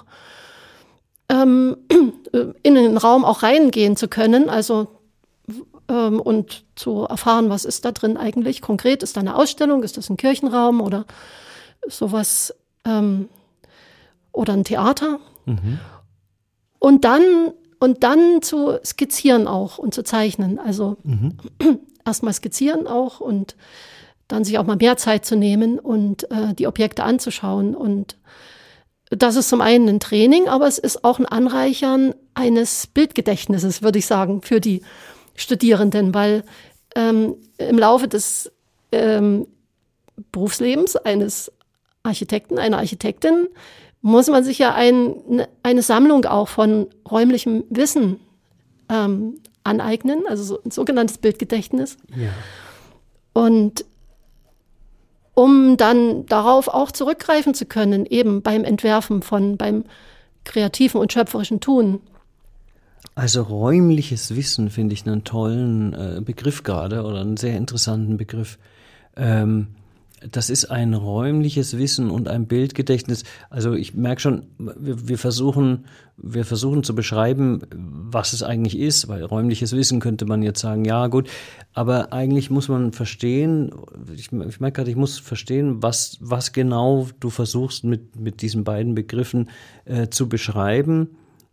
ähm, in den Raum auch reingehen zu können, also ähm, und zu erfahren, was ist da drin eigentlich konkret, ist da eine Ausstellung, ist das ein Kirchenraum oder sowas ähm, oder ein Theater mhm. und dann und dann zu skizzieren auch und zu zeichnen, also mhm. erstmal skizzieren auch und dann sich auch mal mehr Zeit zu nehmen und äh, die Objekte anzuschauen. Und das ist zum einen ein Training, aber es ist auch ein Anreichern eines Bildgedächtnisses, würde ich sagen, für die Studierenden, weil ähm, im Laufe des ähm, Berufslebens eines Architekten, einer Architektin, muss man sich ja ein, eine Sammlung auch von räumlichem Wissen ähm, aneignen, also so ein sogenanntes Bildgedächtnis. Ja. Und um dann darauf auch zurückgreifen zu können, eben beim Entwerfen von, beim kreativen und schöpferischen Tun. Also räumliches Wissen finde ich einen tollen äh, Begriff gerade oder einen sehr interessanten Begriff. Ähm, das ist ein räumliches Wissen und ein Bildgedächtnis. Also ich merke schon, wir, wir versuchen, wir versuchen zu beschreiben, was es eigentlich ist, weil räumliches Wissen könnte man jetzt sagen, ja gut, aber eigentlich muss man verstehen, ich, ich merke gerade, ich muss verstehen, was, was genau du versuchst mit, mit diesen beiden Begriffen äh, zu beschreiben,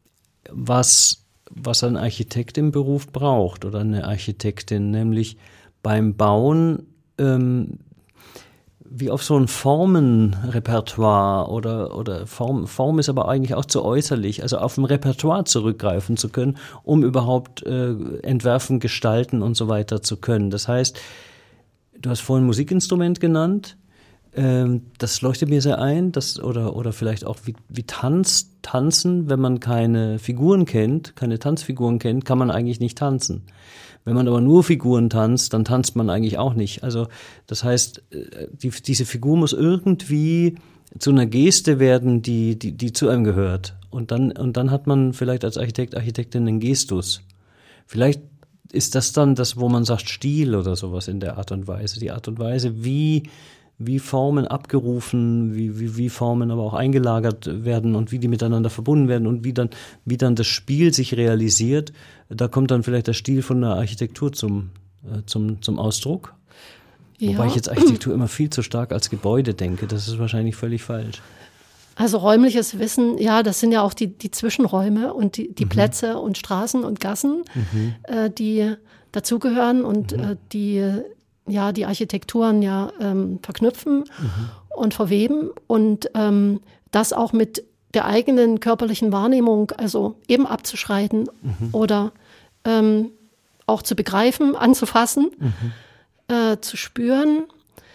was, was ein Architekt im Beruf braucht oder eine Architektin, nämlich beim Bauen ähm, wie auf so ein Formenrepertoire oder, oder Form, Form ist aber eigentlich auch zu äußerlich, also auf ein Repertoire zurückgreifen zu können, um überhaupt äh, entwerfen, gestalten und so weiter zu können. Das heißt, du hast vorhin Musikinstrument genannt, ähm, das leuchtet mir sehr ein, das, oder, oder vielleicht auch wie, wie Tanz, tanzen, wenn man keine Figuren kennt, keine Tanzfiguren kennt, kann man eigentlich nicht tanzen. Wenn man aber nur Figuren tanzt, dann tanzt man eigentlich auch nicht. Also das heißt, die, diese Figur muss irgendwie zu einer Geste werden, die, die, die zu einem gehört. Und dann, und dann hat man vielleicht als Architekt, Architektin einen Gestus. Vielleicht ist das dann das, wo man sagt Stil oder sowas in der Art und Weise. Die Art und Weise, wie, wie Formen abgerufen, wie, wie, wie Formen aber auch eingelagert werden und wie die miteinander verbunden werden und wie dann, wie dann das Spiel sich realisiert. Da kommt dann vielleicht der Stil von der Architektur zum, äh, zum, zum Ausdruck. Ja. Wobei ich jetzt Architektur immer viel zu stark als Gebäude denke. Das ist wahrscheinlich völlig falsch. Also räumliches Wissen, ja, das sind ja auch die, die Zwischenräume und die, die mhm. Plätze und Straßen und Gassen, mhm. äh, die dazugehören und mhm. äh, die ja die Architekturen ja ähm, verknüpfen mhm. und verweben und ähm, das auch mit der eigenen körperlichen Wahrnehmung, also eben abzuschreiten mhm. oder ähm, auch zu begreifen, anzufassen, mhm. äh, zu spüren,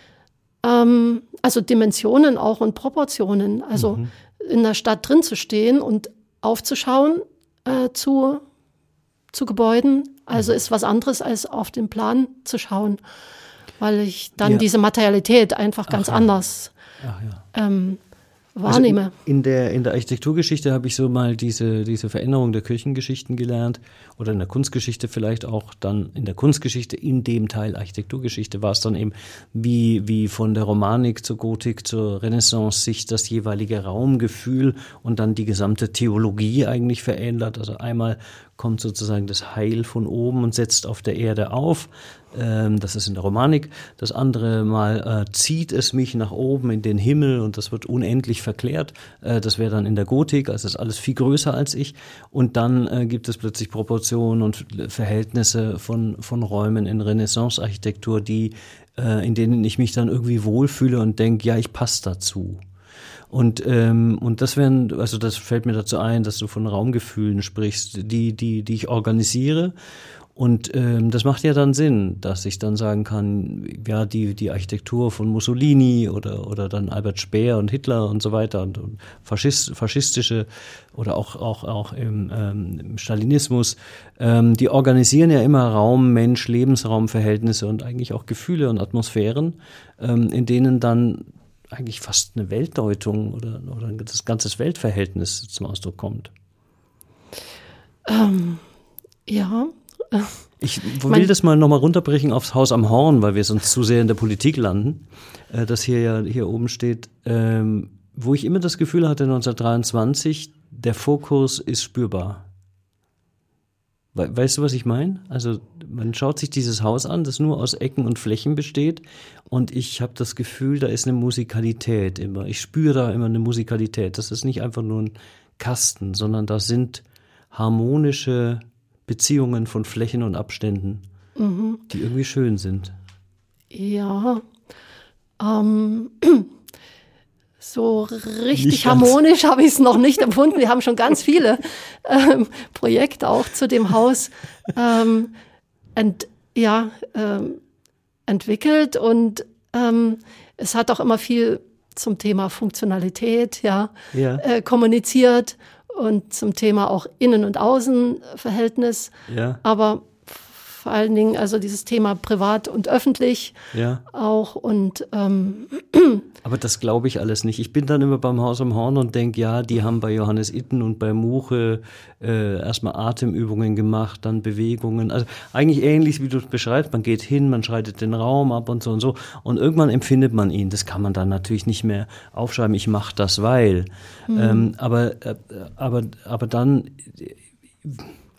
ähm, also Dimensionen auch und Proportionen, also mhm. in der Stadt drin zu stehen und aufzuschauen äh, zu, zu Gebäuden, also mhm. ist was anderes als auf den Plan zu schauen, weil ich dann ja. diese Materialität einfach ganz Ach, ja. anders Ach, ja. ähm, wahrnehme. Also in, in, der, in der Architekturgeschichte habe ich so mal diese, diese Veränderung der Kirchengeschichten gelernt oder in der Kunstgeschichte vielleicht auch dann in der Kunstgeschichte, in dem Teil Architekturgeschichte war es dann eben, wie, wie von der Romanik zur Gotik zur Renaissance sich das jeweilige Raumgefühl und dann die gesamte Theologie eigentlich verändert. Also einmal kommt sozusagen das Heil von oben und setzt auf der Erde auf. Ähm, das ist in der Romanik. Das andere Mal äh, zieht es mich nach oben in den Himmel und das wird unendlich verklärt. Äh, das wäre dann in der Gotik, also ist alles viel größer als ich. Und dann äh, gibt es plötzlich Proportionen und Verhältnisse von, von Räumen in Renaissance-Architektur, die, äh, in denen ich mich dann irgendwie wohlfühle und denke, ja, ich passe dazu. Und ähm, und das wären, also das fällt mir dazu ein, dass du von Raumgefühlen sprichst, die die die ich organisiere. Und ähm, das macht ja dann Sinn, dass ich dann sagen kann, ja, die die Architektur von Mussolini oder oder dann Albert Speer und Hitler und so weiter und, und Faschist, faschistische oder auch auch auch im, ähm, im Stalinismus, ähm, die organisieren ja immer Raum, Mensch, Lebensraumverhältnisse und eigentlich auch Gefühle und Atmosphären, ähm, in denen dann eigentlich fast eine Weltdeutung oder, oder das ganze Weltverhältnis zum Ausdruck kommt. Ähm, ja. Ich will mein, das mal nochmal runterbrechen aufs Haus am Horn, weil wir sonst zu sehr in der Politik landen, äh, das hier ja hier oben steht, ähm, wo ich immer das Gefühl hatte, neunzehnhundertdreiundzwanzig, der Fokus ist spürbar. We- weißt du, was ich meine? Also man schaut sich dieses Haus an, das nur aus Ecken und Flächen besteht und ich habe das Gefühl, da ist eine Musikalität immer. Ich spüre da immer eine Musikalität. Das ist nicht einfach nur ein Kasten, sondern da sind harmonische Beziehungen von Flächen und Abständen, mhm. die irgendwie schön sind. Ja, ähm, so richtig harmonisch habe ich es noch nicht empfunden. Wir haben schon ganz viele ähm, Projekte auch zu dem Haus ähm, ent, ja, ähm, entwickelt und ähm, es hat auch immer viel zum Thema Funktionalität ja, ja. Äh, kommuniziert. Und zum Thema auch Innen- und Außenverhältnis. Ja. Aber vor allen Dingen also dieses Thema privat und öffentlich ja. auch. Und ähm, aber das glaube ich alles nicht. Ich bin dann immer beim Haus am Horn und denke, ja, die haben bei Johannes Itten und bei Muche äh, erstmal Atemübungen gemacht, dann Bewegungen. Also eigentlich ähnlich, wie du es beschreibst. Man geht hin, man schreitet den Raum ab und so und so. Und irgendwann empfindet man ihn. Das kann man dann natürlich nicht mehr aufschreiben, ich mache das, weil. Mhm. Ähm, aber, äh, aber, aber dann...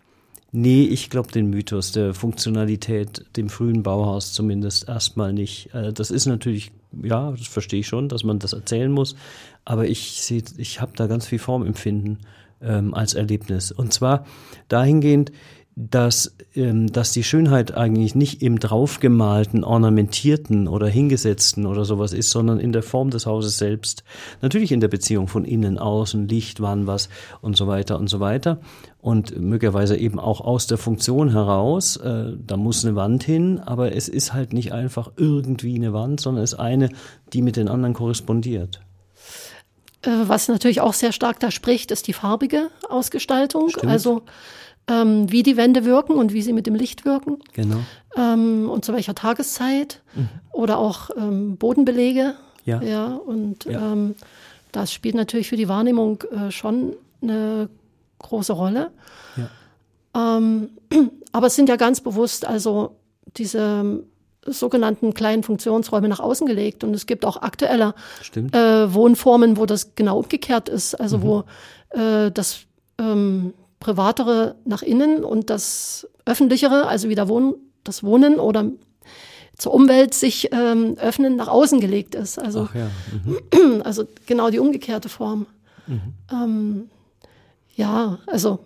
Nee, ich glaube den Mythos der Funktionalität, dem frühen Bauhaus zumindest erstmal nicht. Das ist natürlich, ja, das verstehe ich schon, dass man das erzählen muss, aber ich sehe, ich habe da ganz viel Formempfinden ähm, als Erlebnis. Und zwar dahingehend, dass, ähm, dass die Schönheit eigentlich nicht im draufgemalten, ornamentierten oder hingesetzten oder sowas ist, sondern in der Form des Hauses selbst. Natürlich in der Beziehung von innen, außen, Licht, wann was und so weiter und so weiter. Und möglicherweise eben auch aus der Funktion heraus, äh, da muss eine Wand hin, aber es ist halt nicht einfach irgendwie eine Wand, sondern es ist eine, die mit den anderen korrespondiert. Was natürlich auch sehr stark da spricht, ist die farbige Ausgestaltung. Stimmt. Also ähm, wie die Wände wirken und wie sie mit dem Licht wirken. Genau. Ähm, und zu welcher Tageszeit. Mhm. Oder auch ähm, Bodenbelege. Ja. Ja, und Ja. Ähm, das spielt natürlich für die Wahrnehmung äh, schon eine große Rolle. Ja. Ähm, aber es sind ja ganz bewusst also diese sogenannten kleinen Funktionsräume nach außen gelegt. Und es gibt auch aktuelle äh, Wohnformen, wo das genau umgekehrt ist. Also mhm. wo äh, das ähm, Privatere nach innen und das Öffentlichere, also wieder Wohn- das Wohnen oder zur Umwelt sich ähm, öffnen, nach außen gelegt ist. Also, Ach ja. Mhm. also genau die umgekehrte Form. Mhm. Ähm, ja, also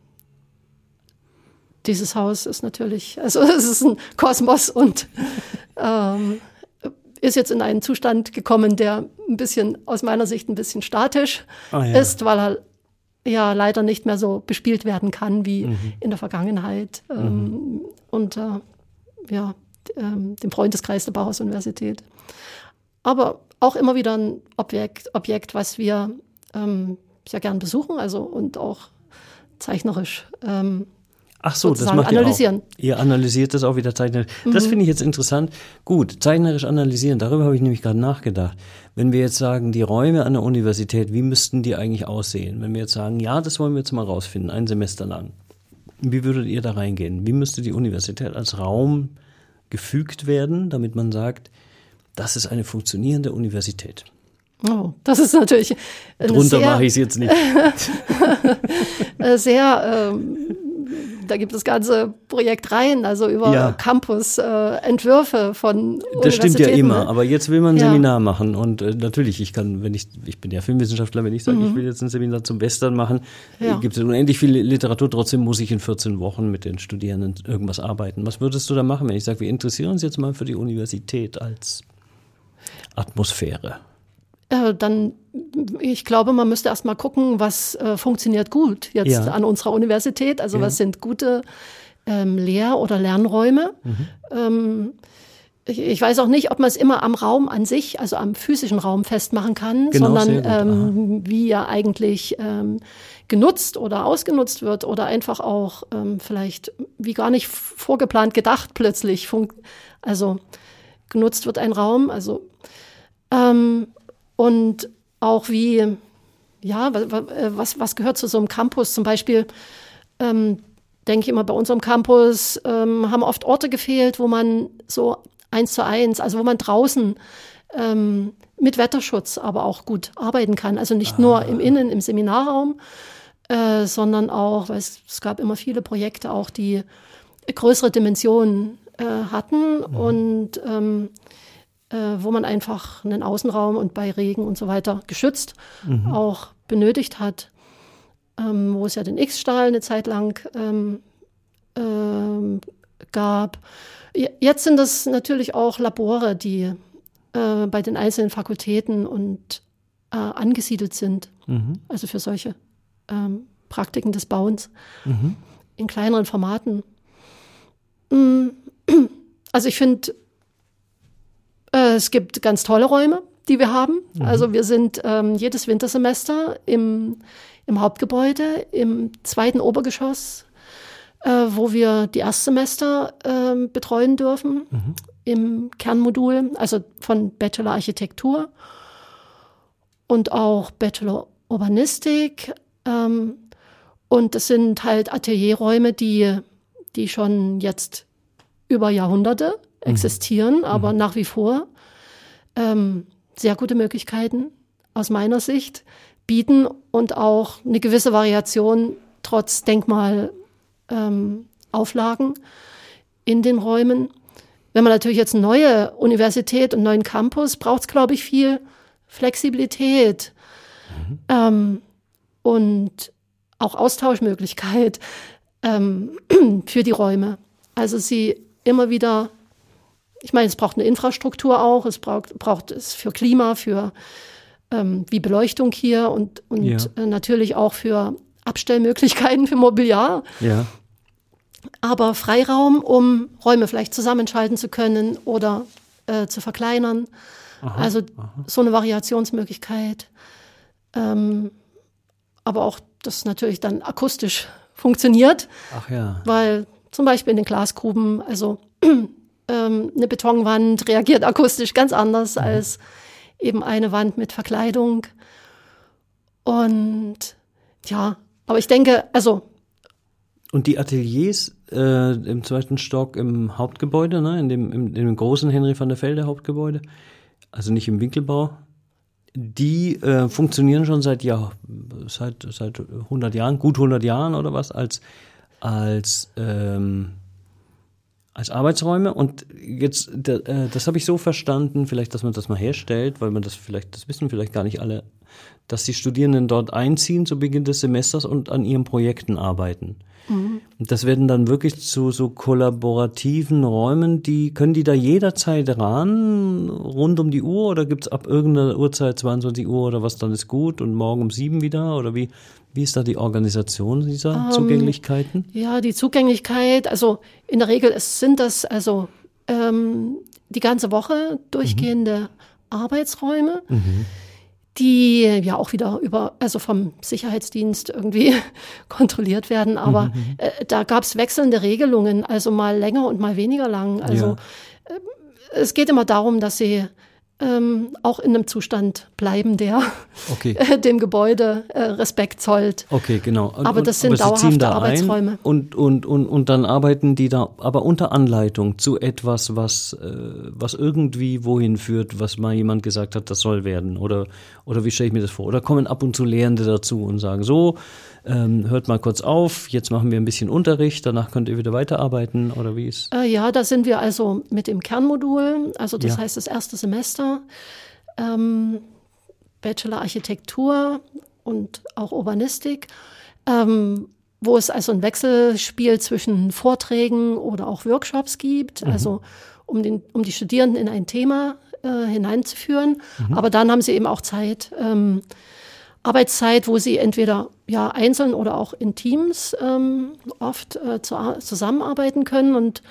dieses Haus ist natürlich, also es ist ein Kosmos und ähm, ist jetzt in einen Zustand gekommen, der ein bisschen, aus meiner Sicht ein bisschen statisch ah, ja. ist, weil er ja leider nicht mehr so bespielt werden kann wie mhm. in der Vergangenheit ähm, mhm. unter ja, ähm, dem Freundeskreis der Bauhaus-Universität. Aber auch immer wieder ein Objekt, Objekt was wir ähm, sehr gern besuchen, also und auch zeichnerisch ähm, Ach so, das macht analysieren. Ihr auch. Ihr analysiert das auch wieder zeichnerisch. Mhm. Das finde ich jetzt interessant. Gut, zeichnerisch analysieren, darüber habe ich nämlich gerade nachgedacht. Wenn wir jetzt sagen, die Räume an der Universität, wie müssten die eigentlich aussehen? Wenn wir jetzt sagen, ja, das wollen wir jetzt mal rausfinden, ein Semester lang. Wie würdet ihr da reingehen? Wie müsste die Universität als Raum gefügt werden, damit man sagt, das ist eine funktionierende Universität? Oh, das ist natürlich drunter mache ich es jetzt nicht. sehr, ähm, da gibt es ganze Projektreihen, also über ja. Campus-Entwürfe äh, von Universitäten. Das stimmt ja immer, aber jetzt will man ein ja. Seminar machen und äh, natürlich, ich kann, wenn ich, ich bin ja Filmwissenschaftler, wenn ich sage, mhm. ich will jetzt ein Seminar zum Western machen, ja. gibt es unendlich viel Literatur, trotzdem muss ich in vierzehn Wochen mit den Studierenden irgendwas arbeiten. Was würdest du da machen, wenn ich sage, wir interessieren uns jetzt mal für die Universität als Atmosphäre? Äh, dann, ich glaube, man müsste erst mal gucken, was äh, funktioniert gut jetzt ja. an unserer Universität. Also ja. was sind gute ähm, Lehr- oder Lernräume? Mhm. Ähm, ich, ich weiß auch nicht, ob man es immer am Raum an sich, also am physischen Raum festmachen kann, genau, sondern ähm, wie er eigentlich ähm, genutzt oder ausgenutzt wird oder einfach auch ähm, vielleicht wie gar nicht vorgeplant gedacht plötzlich. Fun- also genutzt wird ein Raum, also ähm, und auch wie, ja, was, was gehört zu so einem Campus? Zum Beispiel, ähm, denke ich immer, bei unserem Campus ähm, haben oft Orte gefehlt, wo man so eins zu eins, also wo man draußen ähm, mit Wetterschutz aber auch gut arbeiten kann. Also nicht ah. nur im Innen, im Seminarraum, äh, sondern auch, weil es, es gab immer viele Projekte auch, die größere Dimensionen äh, hatten mhm. und ähm, wo man einfach einen Außenraum und bei Regen und so weiter geschützt mhm. auch benötigt hat, ähm, wo es ja den X-Stahl eine Zeit lang ähm, ähm, gab. Jetzt sind das natürlich auch Labore, die äh, bei den einzelnen Fakultäten und äh, angesiedelt sind, mhm. also für solche ähm, Praktiken des Bauens mhm. in kleineren Formaten. Also ich finde, es gibt ganz tolle Räume, die wir haben. Mhm. Also wir sind ähm, jedes Wintersemester im, im Hauptgebäude, im zweiten Obergeschoss, äh, wo wir die Erstsemester äh, betreuen dürfen, mhm. im Kernmodul, also von Bachelor Architektur und auch Bachelor Urbanistik. Ähm, und das sind halt Atelierräume, die, die schon jetzt über Jahrhunderte existieren, mhm. aber mhm. nach wie vor ähm, sehr gute Möglichkeiten aus meiner Sicht bieten und auch eine gewisse Variation trotz Denkmal ähm, Auflagen in den Räumen. Wenn man natürlich jetzt eine neue Universität und einen neuen Campus, braucht es, glaube ich, viel Flexibilität mhm. ähm, und auch Austauschmöglichkeit ähm, für die Räume. Also sie immer wieder, ich meine, es braucht eine Infrastruktur auch, es braucht, braucht es für Klima, für ähm, wie Beleuchtung hier und, und ja. äh, natürlich auch für Abstellmöglichkeiten für Mobiliar. Ja. Aber Freiraum, um Räume vielleicht zusammenschalten zu können oder äh, zu verkleinern. Aha, also aha. so eine Variationsmöglichkeit. Ähm, aber auch, das natürlich dann akustisch funktioniert. Ach ja. Weil zum Beispiel in den Glasgruben, also ähm, eine Betonwand reagiert akustisch ganz anders mhm. als eben eine Wand mit Verkleidung. Und ja, aber ich denke, also und die Ateliers äh, im zweiten Stock im Hauptgebäude, ne, in dem, im, in dem großen Henry van der Velde Hauptgebäude, also nicht im Winkelbau, die äh, funktionieren schon seit Jahr, seit seit hundert Jahren, gut hundert Jahren oder was, als als ähm, als Arbeitsräume. Und jetzt, äh, das habe ich so verstanden, vielleicht, dass man das mal herstellt, weil man das vielleicht, das wissen vielleicht gar nicht alle, dass die Studierenden dort einziehen zu Beginn des Semesters und an ihren Projekten arbeiten. Mhm. Und das werden dann wirklich zu so kollaborativen Räumen, die können die da jederzeit ran, rund um die Uhr, oder gibt's ab irgendeiner Uhrzeit, zweiundzwanzig Uhr oder was, dann ist gut und morgen um sieben wieder, oder wie, wie ist da die Organisation dieser um, Zugänglichkeiten? Ja, die Zugänglichkeit, also in der Regel es sind das also ähm, die ganze Woche durchgehende mhm. Arbeitsräume, mhm. die ja auch wieder über, also vom Sicherheitsdienst irgendwie kontrolliert werden. Aber mhm. äh, da gab es wechselnde Regelungen, also mal länger und mal weniger lang. Also ja. äh, es geht immer darum, dass sie ähm, auch in einem Zustand bleiben, der okay. äh, dem Gebäude äh, Respekt zollt. Okay, genau. Und, aber das sind aber dauerhafte da Arbeitsräume. Und, und, und, und dann arbeiten die da aber unter Anleitung zu etwas, was, äh, was irgendwie wohin führt, was mal jemand gesagt hat, das soll werden. Oder, oder wie stelle ich mir das vor? Oder kommen ab und zu Lehrende dazu und sagen, so, ähm, hört mal kurz auf, jetzt machen wir ein bisschen Unterricht, danach könnt ihr wieder weiterarbeiten, oder wie ist? Äh, ja, da sind wir also mit dem Kernmodul, also das ja. heißt das erste Semester, ähm, Bachelor Architektur und auch Urbanistik, ähm, wo es also ein Wechselspiel zwischen Vorträgen oder auch Workshops gibt, mhm. also um, den, um die Studierenden in ein Thema äh, hineinzuführen. Mhm. Aber dann haben sie eben auch Zeit, ähm, Arbeitszeit, wo sie entweder ja einzeln oder auch in Teams ähm, oft äh, zu, zusammenarbeiten können. Und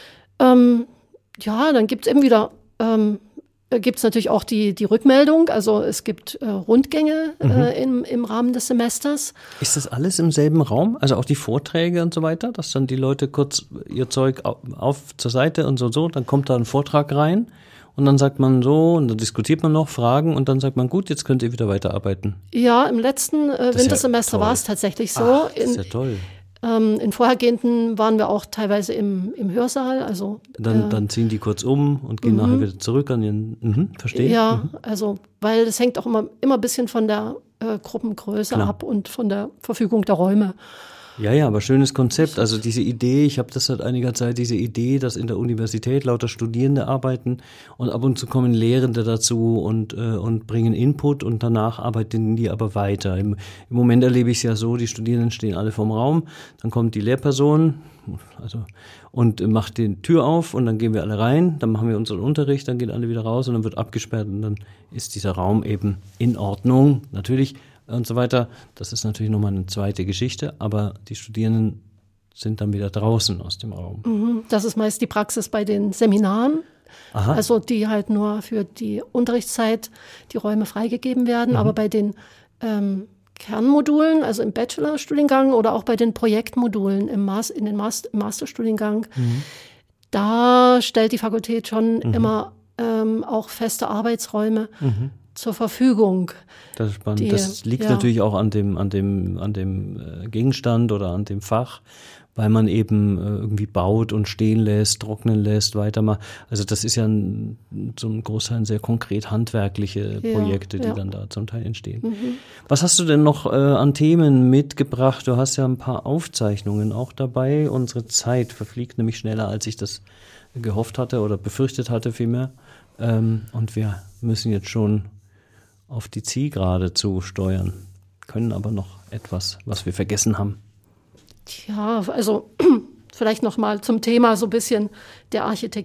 ähm, ja, dann gibt es eben wieder, ähm, gibt es natürlich auch die, die Rückmeldung. Also es gibt äh, Rundgänge mhm. äh, im, im Rahmen des Semesters. Ist das alles im selben Raum? Also auch die Vorträge und so weiter? Dass dann die Leute kurz ihr Zeug auf, auf zur Seite und so und so, dann kommt da ein Vortrag rein. Und dann sagt man so, und dann diskutiert man noch Fragen und dann sagt man, gut, jetzt könnt ihr wieder weiterarbeiten. Ja, im letzten äh, Wintersemester ja war es tatsächlich so. Ach, das ist in, ja toll. Ähm, in vorhergehenden waren wir auch teilweise im, im Hörsaal. Also, dann, äh, dann ziehen die kurz um und gehen mhm. nachher wieder zurück an ihren, mhm, verstehe. Ja, mhm. also, weil das hängt auch immer, immer ein bisschen von der äh, Gruppengröße Klar. ab und von der Verfügung der Räume. Ja, ja, aber schönes Konzept. Also diese Idee, ich habe das seit einiger Zeit, diese Idee, dass in der Universität lauter Studierende arbeiten und ab und zu kommen Lehrende dazu und äh, und bringen Input und danach arbeiten die aber weiter. Im, im Moment erlebe ich es ja so, die Studierenden stehen alle vorm Raum, dann kommt die Lehrperson also und macht die Tür auf und dann gehen wir alle rein, dann machen wir unseren Unterricht, dann gehen alle wieder raus und dann wird abgesperrt und dann ist dieser Raum eben in Ordnung. Natürlich und so weiter. Das ist natürlich nochmal eine zweite Geschichte, aber die Studierenden sind dann wieder draußen aus dem Raum. Das ist meist die Praxis bei den Seminaren, Aha. also die halt nur für die Unterrichtszeit die Räume freigegeben werden, mhm. aber bei den ähm, Kernmodulen, also im Bachelorstudiengang oder auch bei den Projektmodulen im Mas- in den Mas- im Masterstudiengang, mhm. da stellt die Fakultät schon mhm. immer ähm, auch feste Arbeitsräume mhm. zur Verfügung. Das ist spannend. Die, das liegt ja. natürlich auch an dem, an dem, an dem äh, Gegenstand oder an dem Fach, weil man eben äh, irgendwie baut und stehen lässt, trocknen lässt, weitermacht. Also das ist ja ein, zum Großteil sehr konkret handwerkliche Projekte, ja, die ja. dann da zum Teil entstehen. Mhm. Was hast du denn noch äh, an Themen mitgebracht? Du hast ja ein paar Aufzeichnungen auch dabei. Unsere Zeit verfliegt nämlich schneller, als ich das gehofft hatte oder befürchtet hatte vielmehr. Ähm, und wir müssen jetzt schon auf die Zielgerade zu steuern, können aber noch etwas, was wir vergessen haben. Tja, also vielleicht noch mal zum Thema so ein bisschen der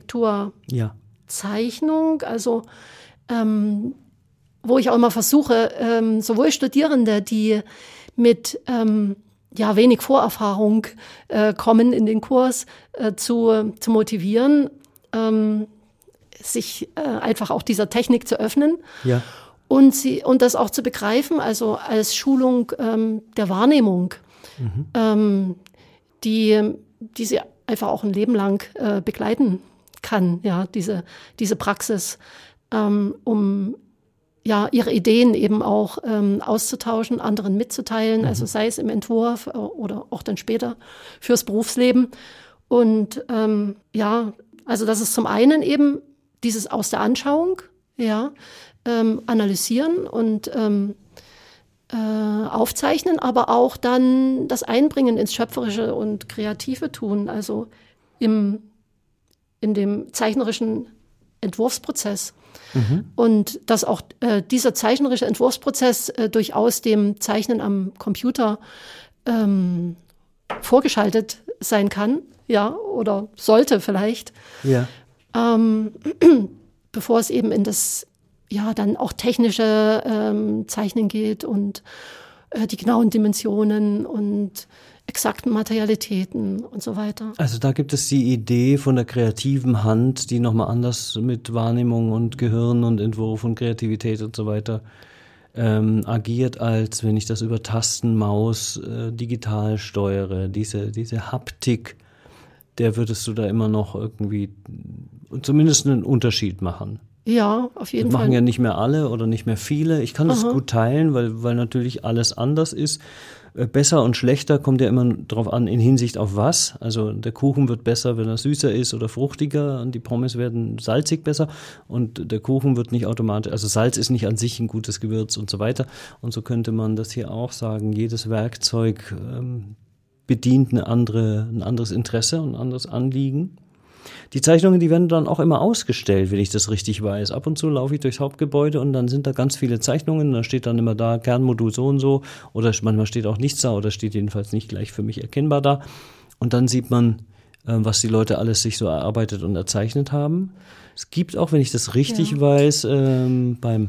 Architekturzeichnung. Ja. Also ähm, wo ich auch immer versuche, ähm, sowohl Studierende, die mit ähm, ja wenig Vorerfahrung äh, kommen in den Kurs, äh, zu, zu motivieren, ähm, sich äh, einfach auch dieser Technik zu öffnen. Ja. Und, sie, und das auch zu begreifen, also als Schulung ähm, der Wahrnehmung, mhm. ähm, die, die sie einfach auch ein Leben lang äh, begleiten kann, ja, diese, diese Praxis, ähm, um ja ihre Ideen eben auch ähm, auszutauschen, anderen mitzuteilen, mhm. also sei es im Entwurf oder auch dann später fürs Berufsleben. Und ähm, ja, also das ist zum einen eben dieses aus der Anschauung, ja, Ähm, analysieren und ähm, äh, aufzeichnen, aber auch dann das Einbringen ins Schöpferische und Kreative tun, also im, in dem zeichnerischen Entwurfsprozess. Mhm. Und dass auch äh, dieser zeichnerische Entwurfsprozess äh, durchaus dem Zeichnen am Computer ähm, vorgeschaltet sein kann, ja, oder sollte vielleicht, ja. ähm, bevor es eben in das ja, dann auch technische ähm, Zeichnen geht und äh, die genauen Dimensionen und exakten Materialitäten und so weiter. Also da gibt es die Idee von der kreativen Hand, die nochmal anders mit Wahrnehmung und Gehirn und Entwurf und Kreativität und so weiter ähm, agiert, als wenn ich das über Tasten, Maus äh, digital steuere. Diese, diese Haptik, der würdest du da immer noch irgendwie zumindest einen Unterschied machen. Ja, auf jeden das Fall. Machen ja nicht mehr alle oder nicht mehr viele. Ich kann das Aha. gut teilen, weil, weil natürlich alles anders ist. Besser und schlechter kommt ja immer drauf an, in Hinsicht auf was. Also der Kuchen wird besser, wenn er süßer ist oder fruchtiger und die Pommes werden salzig besser und der Kuchen wird nicht automatisch, also Salz ist nicht an sich ein gutes Gewürz und so weiter. Und so könnte man das hier auch sagen. Jedes Werkzeug ähm, bedient eine andere, ein anderes Interesse und ein anderes Anliegen. Die Zeichnungen, die werden dann auch immer ausgestellt, wenn ich das richtig weiß. Ab und zu laufe ich durchs Hauptgebäude und dann sind da ganz viele Zeichnungen. Da steht dann immer da Kernmodul so und so oder manchmal steht auch nichts da oder steht jedenfalls nicht gleich für mich erkennbar da. Und dann sieht man, was die Leute alles sich so erarbeitet und erzeichnet haben. Es gibt auch, wenn ich das richtig ja. weiß, ähm, beim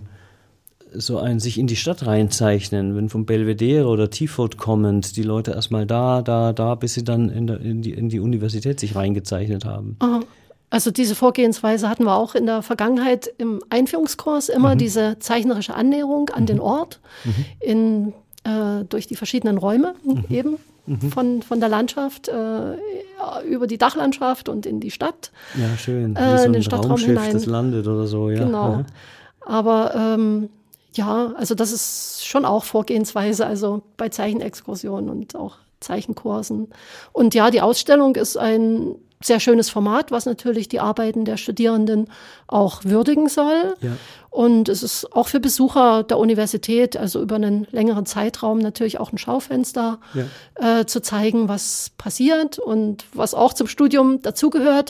so ein sich in die Stadt reinzeichnen, wenn vom Belvedere oder Tiefort kommend die Leute erstmal da, da, da, bis sie dann in, der, in, die, in die Universität sich reingezeichnet haben. Aha. Also diese Vorgehensweise hatten wir auch in der Vergangenheit im Einführungskurs immer, mhm. diese zeichnerische Annäherung an mhm. den Ort mhm. in, äh, durch die verschiedenen Räume mhm. eben mhm. von, von der Landschaft äh, über die Dachlandschaft und in die Stadt. Ja, schön. Wie äh, so in ein den Stadtraum Raumschiff, hinein. Das landet oder so. Ja. Genau. Ja. Aber ähm, ja, also das ist schon auch Vorgehensweise, also bei Zeichenexkursionen und auch Zeichenkursen. Und ja, die Ausstellung ist ein sehr schönes Format, was natürlich die Arbeiten der Studierenden auch würdigen soll. Ja. Und es ist auch für Besucher der Universität, also über einen längeren Zeitraum natürlich auch ein Schaufenster ja. äh, zu zeigen, was passiert und was auch zum Studium dazugehört.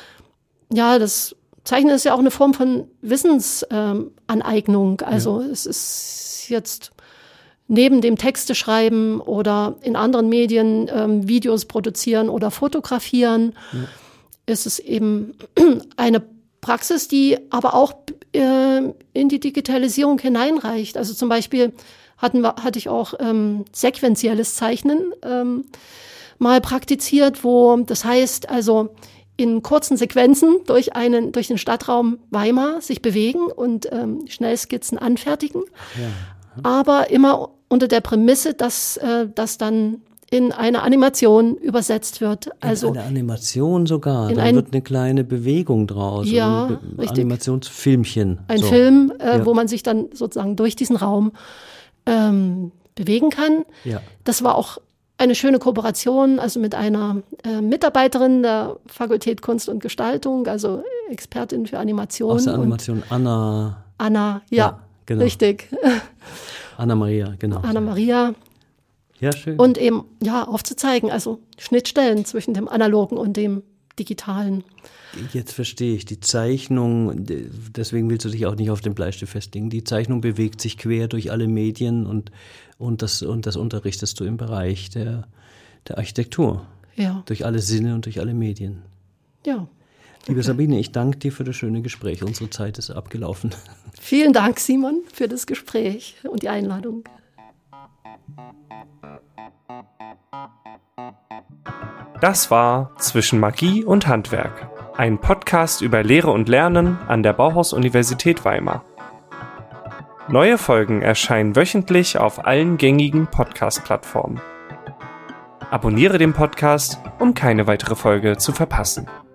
Ja, das Zeichnen ist ja auch eine Form von Wissensaneignung. Ähm, also ja. es ist jetzt neben dem Texte schreiben oder in anderen Medien ähm, Videos produzieren oder fotografieren, ja. ist es eben eine Praxis, die aber auch äh, in die Digitalisierung hineinreicht. Also zum Beispiel hatten wir, hatte ich auch ähm, sequenzielles Zeichnen ähm, mal praktiziert, wo das heißt also in kurzen Sequenzen durch einen durch den Stadtraum Weimar sich bewegen und ähm, Schnellskizzen anfertigen, ja. aber immer unter der Prämisse, dass äh, das dann in eine Animation übersetzt wird. Also in eine Animation sogar. in Da ein- wird eine kleine Bewegung draus. Ja, Also ein Be- richtig. Animationsfilmchen. ein so. Film, äh, Ja. wo man sich dann sozusagen durch diesen Raum ähm, bewegen kann. Ja. Das war auch eine schöne Kooperation, also mit einer äh, Mitarbeiterin der Fakultät Kunst und Gestaltung, also Expertin für Animation. Aus der und Animation Anna, Anna, ja, Ja, genau. richtig. Anna Maria, genau. Anna Maria. Ja, schön. Und eben, ja, aufzuzeigen, also Schnittstellen zwischen dem Analogen und dem Digitalen. Jetzt verstehe ich, die Zeichnung, de- deswegen willst du dich auch nicht auf den Bleistift festlegen, die Zeichnung bewegt sich quer durch alle Medien und, und, das, und das unterrichtest du im Bereich der, der Architektur, Ja, durch alle Sinne und durch alle Medien. ja. Liebe Sabine, ich danke dir für das schöne Gespräch. Unsere Zeit ist abgelaufen. Vielen Dank, Simon, für das Gespräch und die Einladung. Das war Zwischen Magie und Handwerk, ein Podcast über Lehre und Lernen an der Bauhaus-Universität Weimar. Neue Folgen erscheinen wöchentlich auf allen gängigen Podcast-Plattformen. Abonniere den Podcast, um keine weitere Folge zu verpassen.